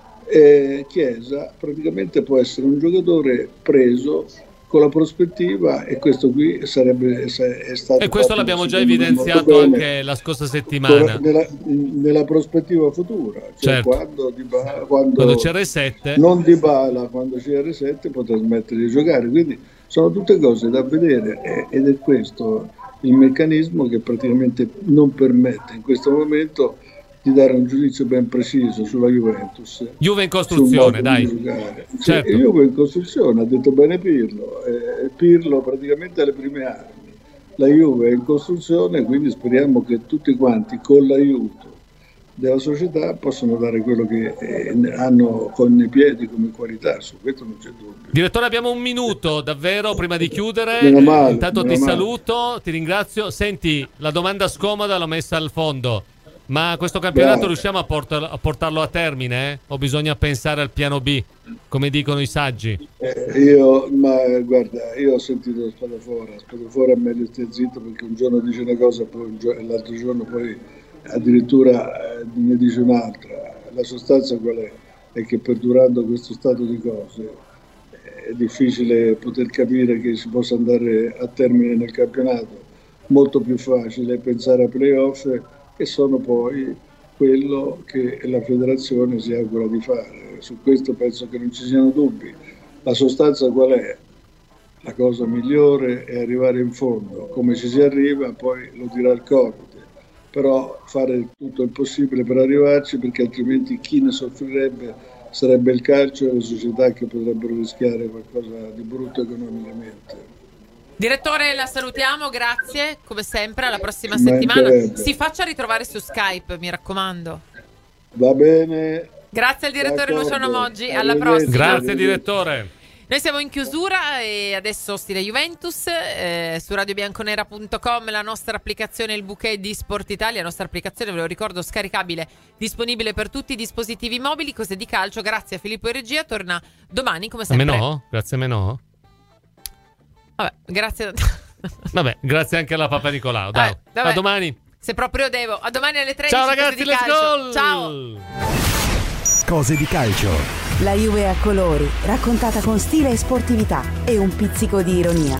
E Chiesa praticamente può essere un giocatore preso con la prospettiva, e questo qui sarebbe è stato E questo fatto, l'abbiamo già secondo me, evidenziato molto bene, anche la scorsa settimana. nella, nella prospettiva futura, cioè Certo. quando, Dybala- quando, Quando C R sette non Dybala, quando C R sette potrà smettere di giocare, quindi sono tutte cose da vedere e- ed è questo il meccanismo che praticamente non permette in questo momento di dare un giudizio ben preciso sulla Juventus. Juve in sul costruzione, modo dai. di giocare. Sì, Certo. Juve in costruzione, ha detto bene Pirlo, eh, Pirlo praticamente alle prime armi. La Juve è in costruzione, quindi speriamo che tutti quanti con l'aiuto della società possano dare quello che eh, hanno con i piedi come qualità, su questo non c'è dubbio. Direttore, abbiamo un minuto davvero prima di chiudere. Meno male, Intanto meno ti male. saluto, ti ringrazio. Senti, la domanda scomoda l'ho messa al fondo. Ma questo campionato Bravo. riusciamo a, portar- a portarlo a termine? Eh? O bisogna pensare al piano B, come dicono i saggi? Eh, io, ma guarda, io ho sentito Spadafora, Spadafora è meglio stare zitto, perché un giorno dice una cosa poi un gio- l'altro giorno poi addirittura eh, ne dice un'altra. La sostanza qual è? È che perdurando questo stato di cose è difficile poter capire che si possa andare a termine nel campionato. Molto più facile pensare a playoff, che sono poi quello che la federazione si augura di fare. Su questo penso che non ci siano dubbi. La sostanza qual è? la cosa migliore è arrivare in fondo, come ci si arriva poi lo dirà il Covid, però fare tutto il possibile per arrivarci, perché altrimenti chi ne soffrirebbe sarebbe il calcio e le società che potrebbero rischiare qualcosa di brutto economicamente. Direttore, la salutiamo, grazie, come sempre, alla prossima settimana. Si faccia ritrovare su Skype, mi raccomando. Va bene. Grazie al direttore Luciano Moggi, alla prossima. Grazie direttore. Noi siamo in chiusura e adesso stile Juventus, eh, su radiobianconera punto com, la nostra applicazione, il bouquet di Sport Italia, la nostra applicazione, ve lo ricordo, scaricabile, disponibile per tutti i dispositivi mobili. Cose di calcio, grazie a Filippo e regia, torna domani come sempre. A me no? Grazie a me no? Vabbè, grazie. Vabbè, grazie anche alla Papa Nicolau, dai. Eh, a domani. Se proprio devo, a domani alle tredici. Ciao ragazzi, let's go! Ciao! Cose di calcio. La Juve a colori, raccontata con stile e sportività e un pizzico di ironia.